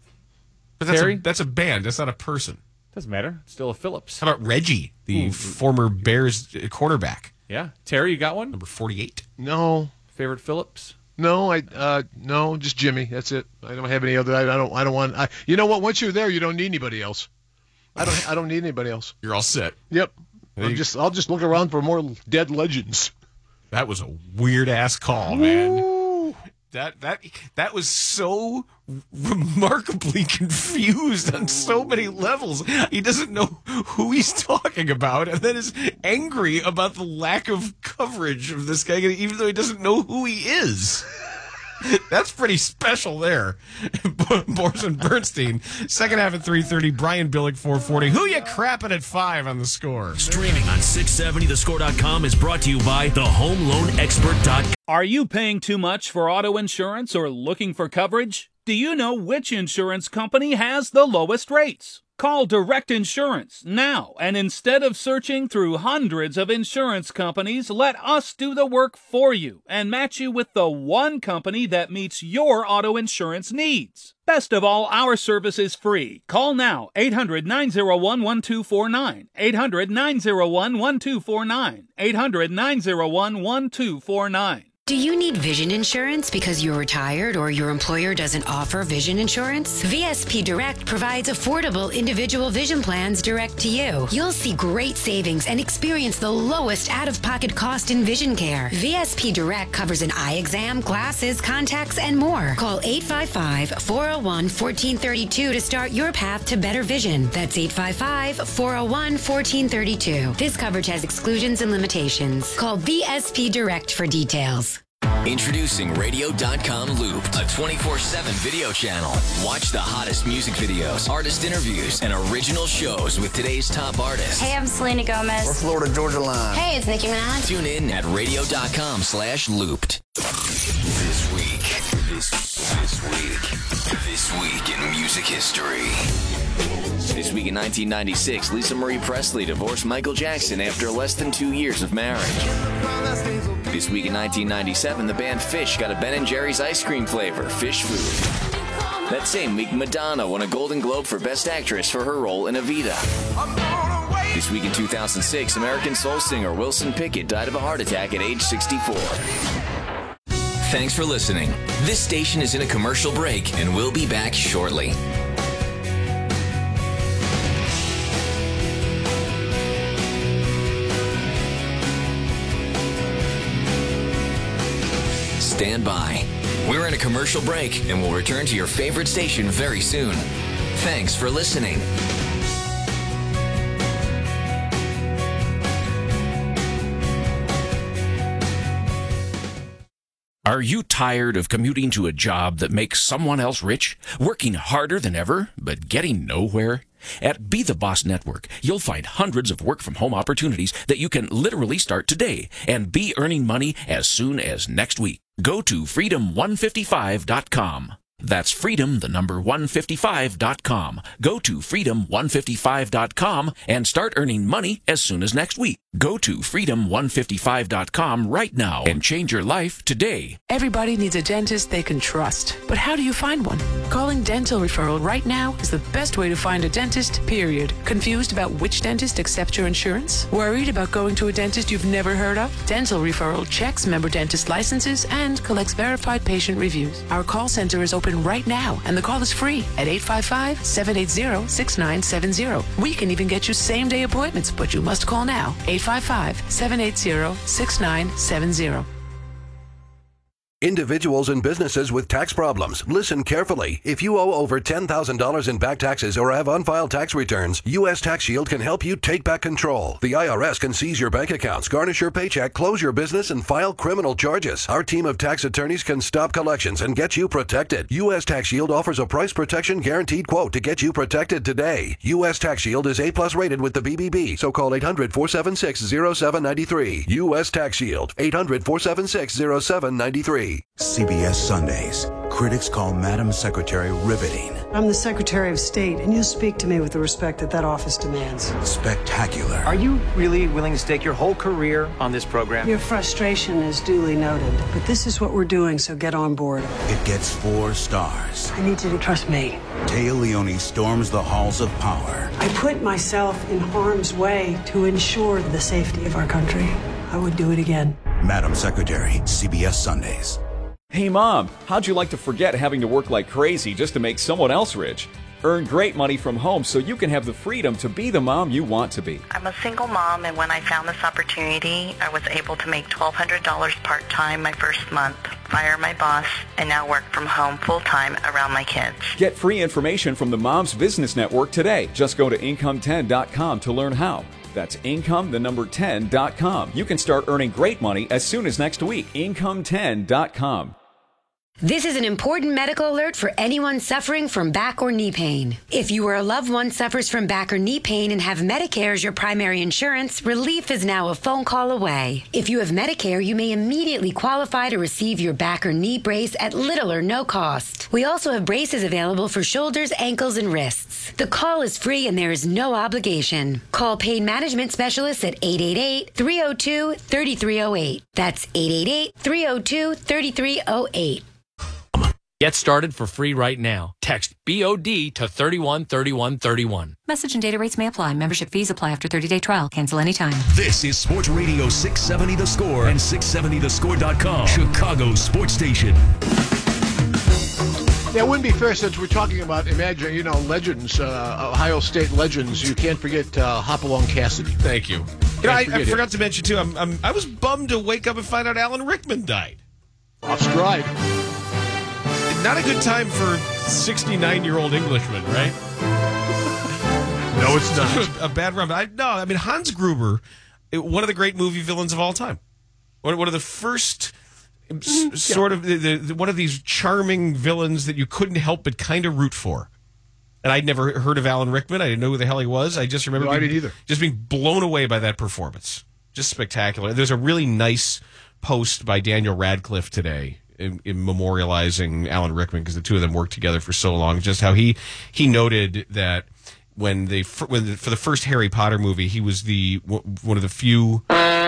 But that's Terry? a, that's a band. That's not a person. Doesn't matter. It's still a Phillips. How about Reggie, the Ooh. former Bears uh, quarterback, Yeah, Terry, you got one? number forty-eight? No, Favorite Phillips? no, I uh, no, just Jimmy. That's it. I don't have any other. I, I don't. I don't want. I, you know what? Once you're there, you don't need anybody else. I don't. I don't need anybody else. You're all set. Yep. There I'm you- just. I'll just look around for more dead legends. That was a weird ass call, man. That that that was so remarkably confused on so many levels. He doesn't know who he's talking about, and then is angry about the lack of coverage of this guy, even though he doesn't know who he is. That's pretty special there. Boris and Bernstein. Second half at three thirty. Brian Billick, four forty. Who you crapping at five on the score? Streaming on six seventy the score dot com is brought to you by the home loan expert dot com. Are you paying too much for auto insurance or looking for coverage? Do you know which insurance company has the lowest rates? Call Direct Insurance now, and instead of searching through hundreds of insurance companies, let us do the work for you and match you with the one company that meets your auto insurance needs. Best of all, our service is free. Call now, eight hundred nine oh one one two four nine, eight hundred nine oh one one two four nine, eight hundred nine oh one one two four nine. Do you need vision insurance because you're retired or your employer doesn't offer vision insurance? V S P Direct provides affordable individual vision plans direct to you. You'll see great savings and experience the lowest out-of-pocket cost in vision care. V S P Direct covers an eye exam, glasses, contacts, and more. Call eight five five, four oh one, one four three two to start your path to better vision. That's eight five five, four oh one, one four three two. This coverage has exclusions and limitations. Call V S P Direct for details. Introducing radio dot com Looped, a twenty-four seven video channel. Watch the hottest music videos, artist interviews, and original shows with today's top artists. Hey, I'm Selena Gomez. We're Florida Georgia Line. Hey, it's Nicki Minaj. Tune in at radio dot com slash looped. This week, this, this week, this week in music history. This week in nineteen ninety-six, Lisa Marie Presley divorced Michael Jackson after less than two years of marriage. This week in nineteen ninety-seven, the band Fish got a Ben and Jerry's ice cream flavor, Fish Food. That same week, Madonna won a Golden Globe for Best Actress for her role in Evita. This week in two thousand six, American soul singer Wilson Pickett died of a heart attack at age sixty-four. Thanks for listening. This station is in a commercial break, and we'll be back shortly. Stand by. We're in a commercial break, and we'll return to your favorite station very soon. Thanks for listening. Are you tired of commuting to a job that makes someone else rich, working harder than ever, but getting nowhere? At Be the Boss Network, you'll find hundreds of work-from-home opportunities that you can literally start today and be earning money as soon as next week. Go to freedom one fifty-five dot com. That's freedom, the number one fifty-five dot com. Go to freedom one fifty-five dot com and start earning money as soon as next week. Go to freedom one fifty-five dot com right now and change your life today. Everybody needs a dentist they can trust. But how do you find one? Calling Dental Referral right now is the best way to find a dentist, period. Confused about which dentist accepts your insurance? Worried about going to a dentist you've never heard of? Dental Referral checks member dentist licenses and collects verified patient reviews. Our call center is open right now, and the call is free at eight five five, seven eight zero, six nine seven zero. We can even get you same-day appointments, but you must call now. eight five five, seven eight zero, six nine seven zero. Individuals and businesses with tax problems, listen carefully. If you owe over ten thousand dollars in back taxes or have unfiled tax returns, U S Tax Shield can help you take back control. The I R S can seize your bank accounts, garnish your paycheck, close your business, and file criminal charges. Our team of tax attorneys can stop collections and get you protected. U S Tax Shield offers a price protection guaranteed quote to get you protected today. U S Tax Shield is A plus rated with the B B B, so call eight hundred, four seven six, zero seven nine three. U S Tax Shield, eight hundred, four seven six, zero seven nine three. C B S Sundays. Critics call Madam Secretary riveting. I'm the Secretary of State, and you'll speak to me with the respect that that office demands. Spectacular. Are you really willing to stake your whole career on this program? Your frustration is duly noted, but this is what we're doing, so get on board. It gets four stars. I need you to trust me. Téa Leoni storms the halls of power. I put myself in harm's way to ensure the safety of our country. I would do it again. Madam Secretary, C B S Sundays. Hey Mom, how'd you like to forget having to work like crazy just to make someone else rich? Earn great money from home so you can have the freedom to be the mom you want to be. I'm a single mom, and when I found this opportunity, I was able to make twelve hundred dollars part-time my first month, fire my boss, and now work from home full-time around my kids. Get free information from the Moms Business Network today. Just go to income ten dot com to learn how. That's income, the number ten dot com. You can start earning great money as soon as next week. income ten dot com. This is an important medical alert for anyone suffering from back or knee pain. If you or a loved one suffers from back or knee pain and have Medicare as your primary insurance, relief is now a phone call away. If you have Medicare, you may immediately qualify to receive your back or knee brace at little or no cost. We also have braces available for shoulders, ankles, and wrists. The call is free and there is no obligation. Call Pain Management Specialists at eight eight eight, three oh two, three three oh eight. That's eight eight eight, three oh two, three three oh eight. Get started for free right now. Text B O D to thirty-one thirty-one thirty-one. Message and data rates may apply. Membership fees apply after thirty-day trial. Cancel anytime. This is Sports Radio six seventy The Score and six seventy the score dot com, Chicago's sports station. Yeah, it wouldn't be fair since we're talking about, imagine, you know, legends, uh, Ohio State legends. You can't forget uh, Hopalong Cassidy. Thank you. You know, I, I forgot him. to mention, too, I'm, I'm, I was bummed to wake up and find out Alan Rickman died. Off stride. Not a good time for sixty-nine-year-old Englishmen, right? No, it's not. A bad run. I, no, I mean, Hans Gruber, one of the great movie villains of all time. One, one of the first mm, s- sort yeah. of, the, the, one of these charming villains that you couldn't help but kind of root for. And I'd never heard of Alan Rickman. I didn't know who the hell he was. I just remember no, being, I didn't either. just being blown away by that performance. Just spectacular. There's a really nice post by Daniel Radcliffe today In, in memorializing Alan Rickman, because the two of them worked together for so long. Just how he he noted that when they when the, for the first Harry Potter movie, he was the one of the few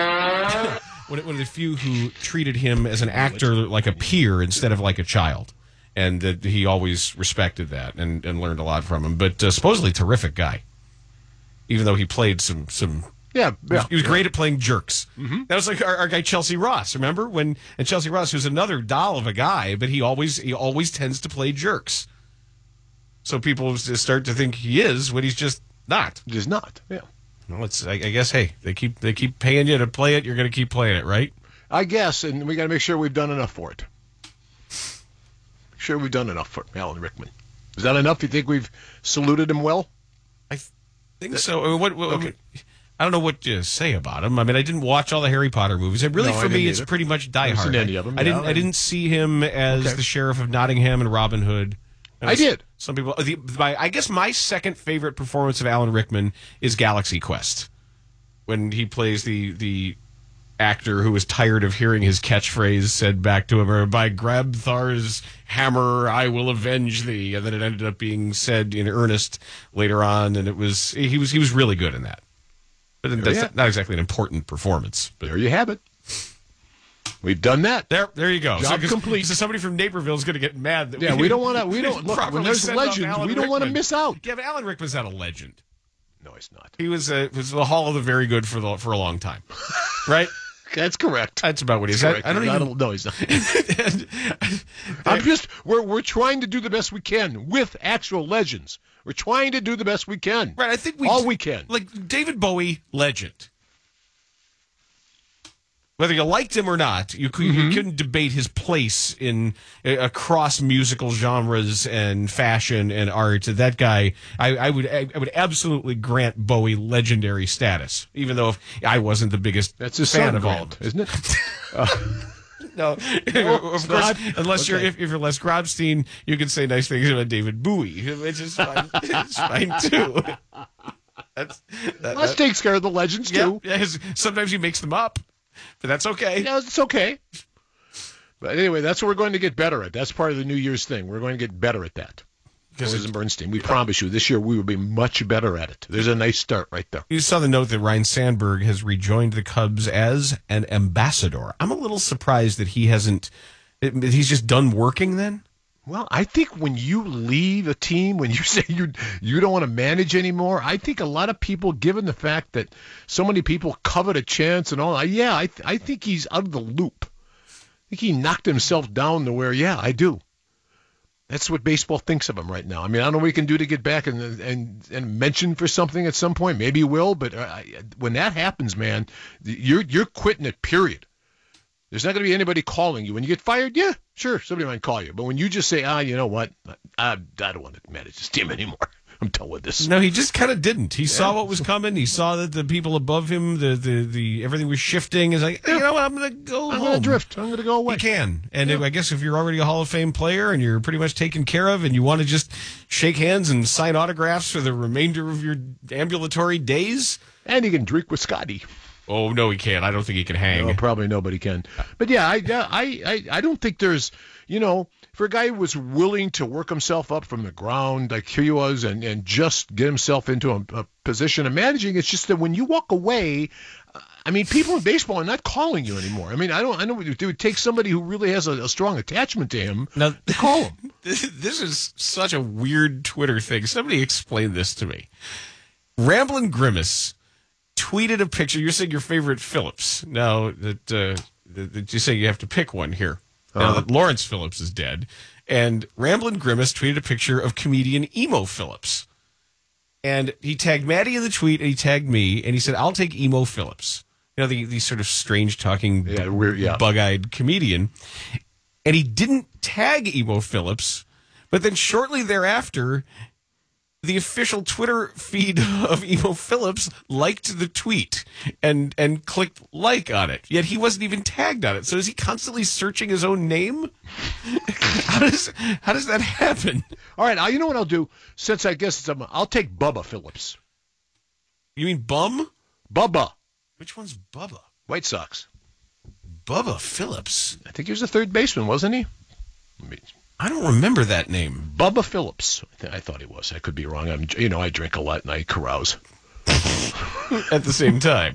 one of the few who treated him as an actor like a peer instead of like a child, and that he always respected that and, and learned a lot from him. But uh, supposedly terrific guy. even though he played some some. Yeah, yeah. He was yeah. great at playing jerks. Mm-hmm. That was like our, our guy Chelsea Ross. Remember when? And Chelsea Ross, who's another doll of a guy, but he always he always tends to play jerks. So people just start to think he is when he's just not. He's not. Yeah. Well, it's. I, I guess. Hey, they keep they keep paying you to play it. You're going to keep playing it, right? I guess, and we got to make sure we've done enough for it. Make sure we've done enough for Alan Rickman. Is that enough? You think we've saluted him well? I think so. I mean, what? what okay. I don't know what to say about him. I mean, I didn't watch all the Harry Potter movies. It really, no, for me, it's pretty much Die Hard. Any of them, I yeah, didn't. I didn't see him as okay. the sheriff of Nottingham and Robin Hood. And I did. Some people. The, my, I guess my second favorite performance of Alan Rickman is Galaxy Quest, when he plays the the actor who was tired of hearing his catchphrase said back to him, or by Grabthar's hammer I will avenge thee, and then it ended up being said in earnest later on, and it was he was he was really good in that. But that's not, not exactly an important performance. But there you have it. We've done that. There, there you go. Job so, complete. So somebody from Naperville is going to get mad. That yeah, we, we don't want to. We don't look when there's legends. We don't want to miss out. Yeah, but Alan Rickman's not a legend. No, he's not. He was a, was the Hall of the Very Good for the, for a long time, right? That's correct. That's about what he is. I, I don't not even. A, no, he's not. I'm just. We're we're trying to do the best we can with actual legends. We're trying to do the best we can. Right. I think we all we can. Like David Bowie, legend. Whether you liked him or not, you, could, mm-hmm. you couldn't debate his place in uh, across musical genres and fashion and art. That guy, I, I would, I would absolutely grant Bowie legendary status, even though if I wasn't the biggest That's his fan son of called, him. isn't it? uh, no, no of course, unless okay. you're if, if you're Les Grobstein, you can say nice things about David Bowie, which is fine. It's fine too. That's, that, Les takes care of the legends yeah, too. Yeah, his, sometimes he makes them up. But that's okay. Yeah, it's okay. But anyway, that's what we're going to get better at. That's part of the New Year's thing. We're going to get better at that. Because in Bernstein, we promise you, this year we will be much better at it. There's a nice start right there. You saw the note that Ryne Sandberg has rejoined the Cubs as an ambassador. I'm a little surprised that he hasn't. He's just done working then? Well, I think when you leave a team, when you say you you don't want to manage anymore, I think a lot of people, given the fact that so many people covet a chance and all, yeah, I th- I think he's out of the loop. I think he knocked himself down to where, yeah, I do. That's what baseball thinks of him right now. I mean, I don't know what we can do to get back and and and mention for something at some point. Maybe he will, but uh, when that happens, man, you're you're quitting it. Period. There's not going to be anybody calling you. When you get fired, yeah, sure, somebody might call you. But when you just say, ah, you know what, I, I don't want to manage this team anymore. I'm done with this. No, he just kind of didn't. He yeah. saw what was coming. He saw that the people above him, the the, the everything was shifting. He's like, hey, you know what, I'm going to go I'm home. going to drift. I'm going to go away. He can. And yeah. if, I guess if you're already a Hall of Fame player and you're pretty much taken care of and you want to just shake hands and sign autographs for the remainder of your ambulatory days. And you can drink with Scotty. Oh, no, he can't. I don't think he can hang. No, probably nobody can. But, yeah, I, I, I, I don't think there's, you know, for a guy who was willing to work himself up from the ground like he was and, and just get himself into a, a position of managing, it's just that when you walk away, I mean, people in baseball are not calling you anymore. I mean, I don't I know it would take somebody who really has a, a strong attachment to him now, to call him. This is such a weird Twitter thing. Somebody explain this to me. Ramblin' Grimace tweeted a picture. You're saying your favorite Phillips. Now that, uh, that you say you have to pick one here. Now uh-huh. that Lawrence Phillips is dead. And Ramblin' Grimace tweeted a picture of comedian Emo Phillips. And he tagged Maddie in the tweet, and he tagged me, and he said, I'll take Emo Phillips. You know, the, the sort of strange-talking, yeah, weird, yeah. bug-eyed comedian. And he didn't tag Emo Phillips, but then shortly thereafter, the official Twitter feed of Emo Phillips liked the tweet and and clicked like on it. Yet he wasn't even tagged on it. So is he constantly searching his own name? how does how does that happen? All right, you know what I'll do? Since I guess it's a, I'll take Bubba Phillips. You mean Bum? Bubba. Which one's Bubba? White Sox. Bubba Phillips. I think he was a third baseman, wasn't he? Let me... I don't remember that name. Bubba Phillips. I, th- I thought he was. I could be wrong. I'm, you know, I drink a lot and I carouse. At the same time.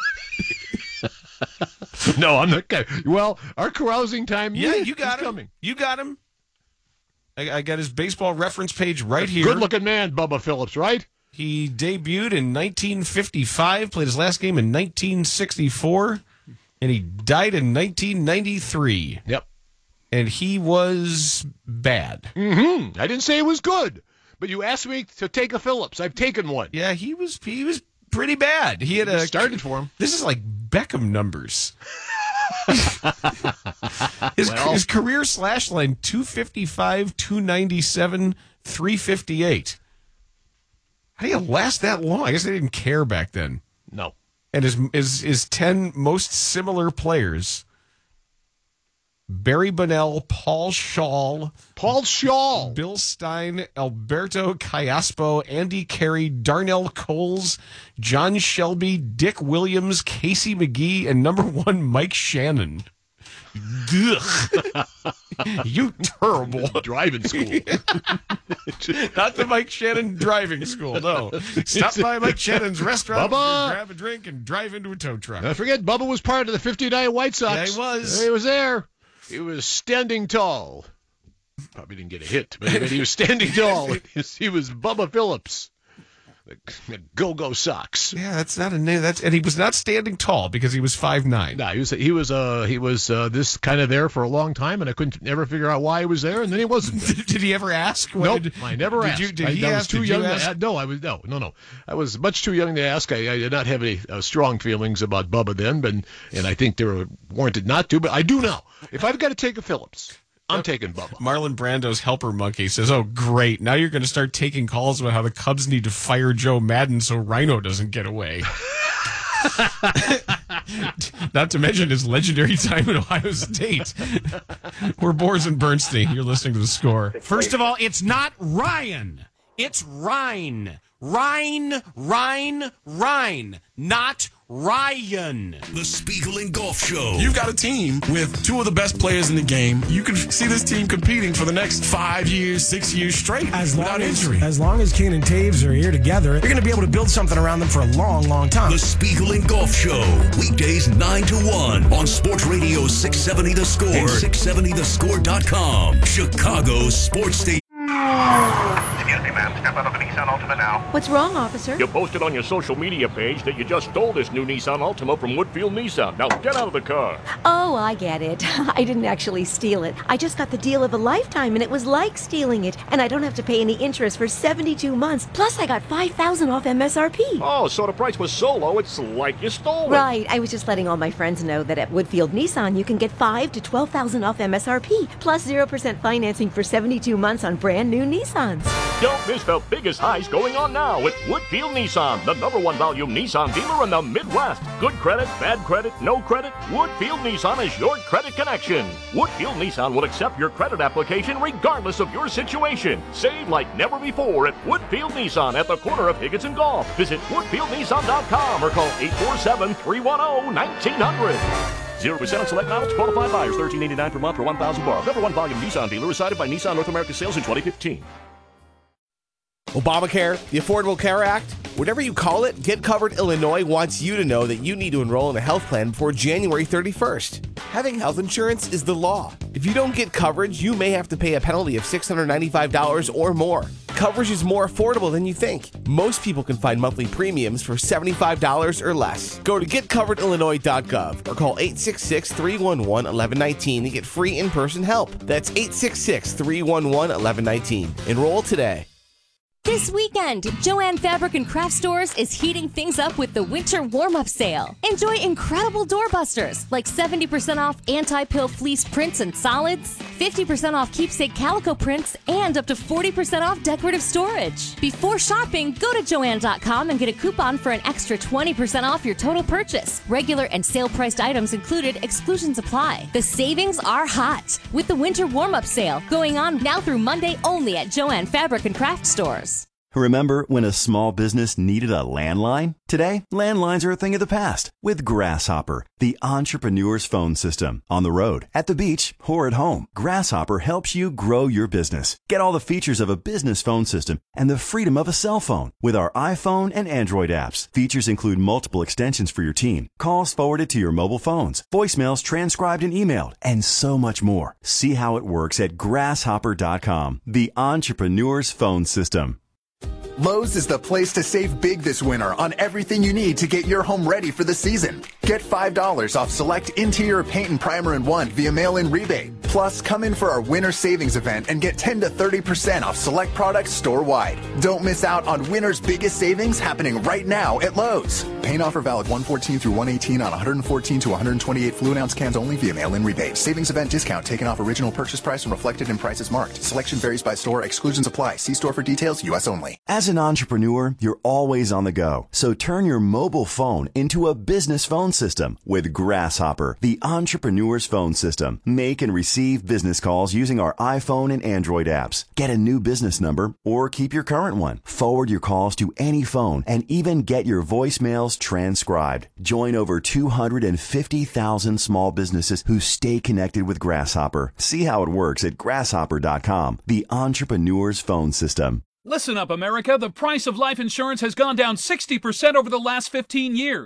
No, I'm not. Well, our carousing time. Yeah, you got him. Coming. You got him. I, I got his baseball reference page right here. Good-looking man, Bubba Phillips, right? He debuted in nineteen fifty-five, played his last game in nineteen sixty-four, and he died in nineteen ninety-three. Yep. And he was bad. Mm-hmm. I didn't say it was good, but you asked me to take a Phillips. I've taken one. Yeah, he was he was pretty bad. He had a started for him. This is like Beckham numbers. his, Well. his career slash line two fifty-five, two ninety-seven, three fifty-eight. How do you last that long? I guess they didn't care back then. No. And his his, his ten most similar players: Barry Bonnell, Paul Shaw, Paul Shaw, Bill Stein, Alberto Callaspo, Andy Carey, Darnell Coles, John Shelby, Dick Williams, Casey McGee, and number one, Mike Shannon. Ugh. You terrible. Driving school. Not the Mike Shannon driving school, no. Stop by Mike Shannon's restaurant, Bubba. grab a drink, and drive into a tow truck. Don't forget, Bubba was part of the fifty-nine White Sox. Yeah, he was. He was there. He was standing tall. Probably didn't get a hit, but he was standing tall. He was Bubba Phillips. The, the Go-Go Sox. Yeah, that's not a name. That's and he was not standing tall because he was five nine. No, he was he was uh he was uh, this kind of there for a long time, and I couldn't ever figure out why he was there, and then he wasn't. did, did he ever ask? What Nope, did, I never did asked. You, did I, he I was ask? too Did young you to ask? ask. No, I was no, no, no. I was much too young to ask. I, I did not have any uh, strong feelings about Bubba then, but and I think they were warranted not to. But I do now. If I've got to take a Phillips, I'm taking Bubba. Marlon Brando's helper monkey says, "Oh, great! Now you're going to start taking calls about how the Cubs need to fire Joe Madden so Rhino doesn't get away." Not to mention his legendary time at Ohio State. We're Boers and Bernstein. You're listening to The Score. First of all, it's not Ryan. It's Rhine. Rhine, Rhine, Rhine. Not Ryan. The Spiegel and Golf Show. You've got a team with two of the best players in the game. You can see this team competing for the next five years, six years straight As long without as, injury. as long as Kane and Taves are here together, you're going to be able to build something around them for a long, long time. The Spiegel and Golf Show. Weekdays nine to one on Sports Radio six seventy The Score and six seventy the score dot com. Chicago's sports station. Excuse me, ma'am. Step out of a Nissan Altima now. What's wrong, officer? You posted on your social media page that you just stole this new Nissan Altima from Woodfield Nissan. Now get out of the car. Oh, I get it. I didn't actually steal it. I just got the deal of a lifetime, and it was like stealing it. And I don't have to pay any interest for seventy-two months. Plus, I got five thousand dollars off M S R P. Oh, so the price was so low, it's like you stole it. Right. I was just letting all my friends know that at Woodfield Nissan, you can get five thousand to twelve thousand dollars off M S R P. Plus zero percent financing for seventy-two months on brand new Nissans. Don't miss the biggest heist going on now at Woodfield Nissan, the number one volume Nissan dealer in the Midwest. Good credit, bad credit, no credit, Woodfield Nissan is your credit connection. Woodfield Nissan will accept your credit application regardless of your situation. Save like never before at Woodfield Nissan at the corner of Higgins and Golf. Visit woodfield nissan dot com or call eight four seven, three one zero, one nine zero zero. zero percent on select models, qualified buyers, thirteen eighty-nine per month for one thousand borrowed. Number one volume Nissan dealer decided by Nissan North America sales in twenty fifteen. Obamacare, the Affordable Care Act, whatever you call it, Get Covered Illinois wants you to know that you need to enroll in a health plan before January thirty-first. Having health insurance is the law. If you don't get coverage, you may have to pay a penalty of six hundred ninety-five dollars or more. Coverage is more affordable than you think. Most people can find monthly premiums for seventy-five dollars or less. Go to get covered illinois dot gov or call eight six six, three one one, one one one nine to get free in-person help. That's eight six six, three one one, one one one nine. Enroll today. This weekend, Joann Fabric and Craft Stores is heating things up with the winter warm-up sale. Enjoy incredible doorbusters like seventy percent off anti-pill fleece prints and solids, fifty percent off keepsake calico prints, and up to forty percent off decorative storage. Before shopping, go to joann dot com and get a coupon for an extra twenty percent off your total purchase. Regular and sale-priced items included, exclusions apply. The savings are hot with the winter warm-up sale going on now through Monday only at Joann Fabric and Craft Stores. Remember when a small business needed a landline? Today, landlines are a thing of the past with Grasshopper, the entrepreneur's phone system. On the road, at the beach, or at home, Grasshopper helps you grow your business. Get all the features of a business phone system and the freedom of a cell phone with our iPhone and Android apps. Features include multiple extensions for your team, calls forwarded to your mobile phones, voicemails transcribed and emailed, and so much more. See how it works at grasshopper dot com, the entrepreneur's phone system. Lowe's is the place to save big this winter on everything you need to get your home ready for the season. Get five dollars off select interior paint and primer in one via mail-in rebate. Plus, come in for our winter savings event and get ten to thirty percent off select products store-wide. Don't miss out on winter's biggest savings happening right now at Lowe's. Paint offer valid one fourteen through one eighteen on one fourteen to one twenty-eight fluid ounce cans only via mail-in rebate. Savings event discount taken off original purchase price and reflected in prices marked. Selection varies by store. Exclusions apply. See store for details. U S only. As an entrepreneur, you're always on the go. So turn your mobile phone into a business phone system with Grasshopper, the entrepreneur's phone system. Make and receive business calls using our iPhone and Android apps. Get a new business number or keep your current one. Forward your calls to any phone and even get your voicemails transcribed. Join over two hundred fifty thousand small businesses who stay connected with Grasshopper. See how it works at grasshopper dot com, the entrepreneur's phone system. Listen up, America. The price of life insurance has gone down sixty percent over the last fifteen years.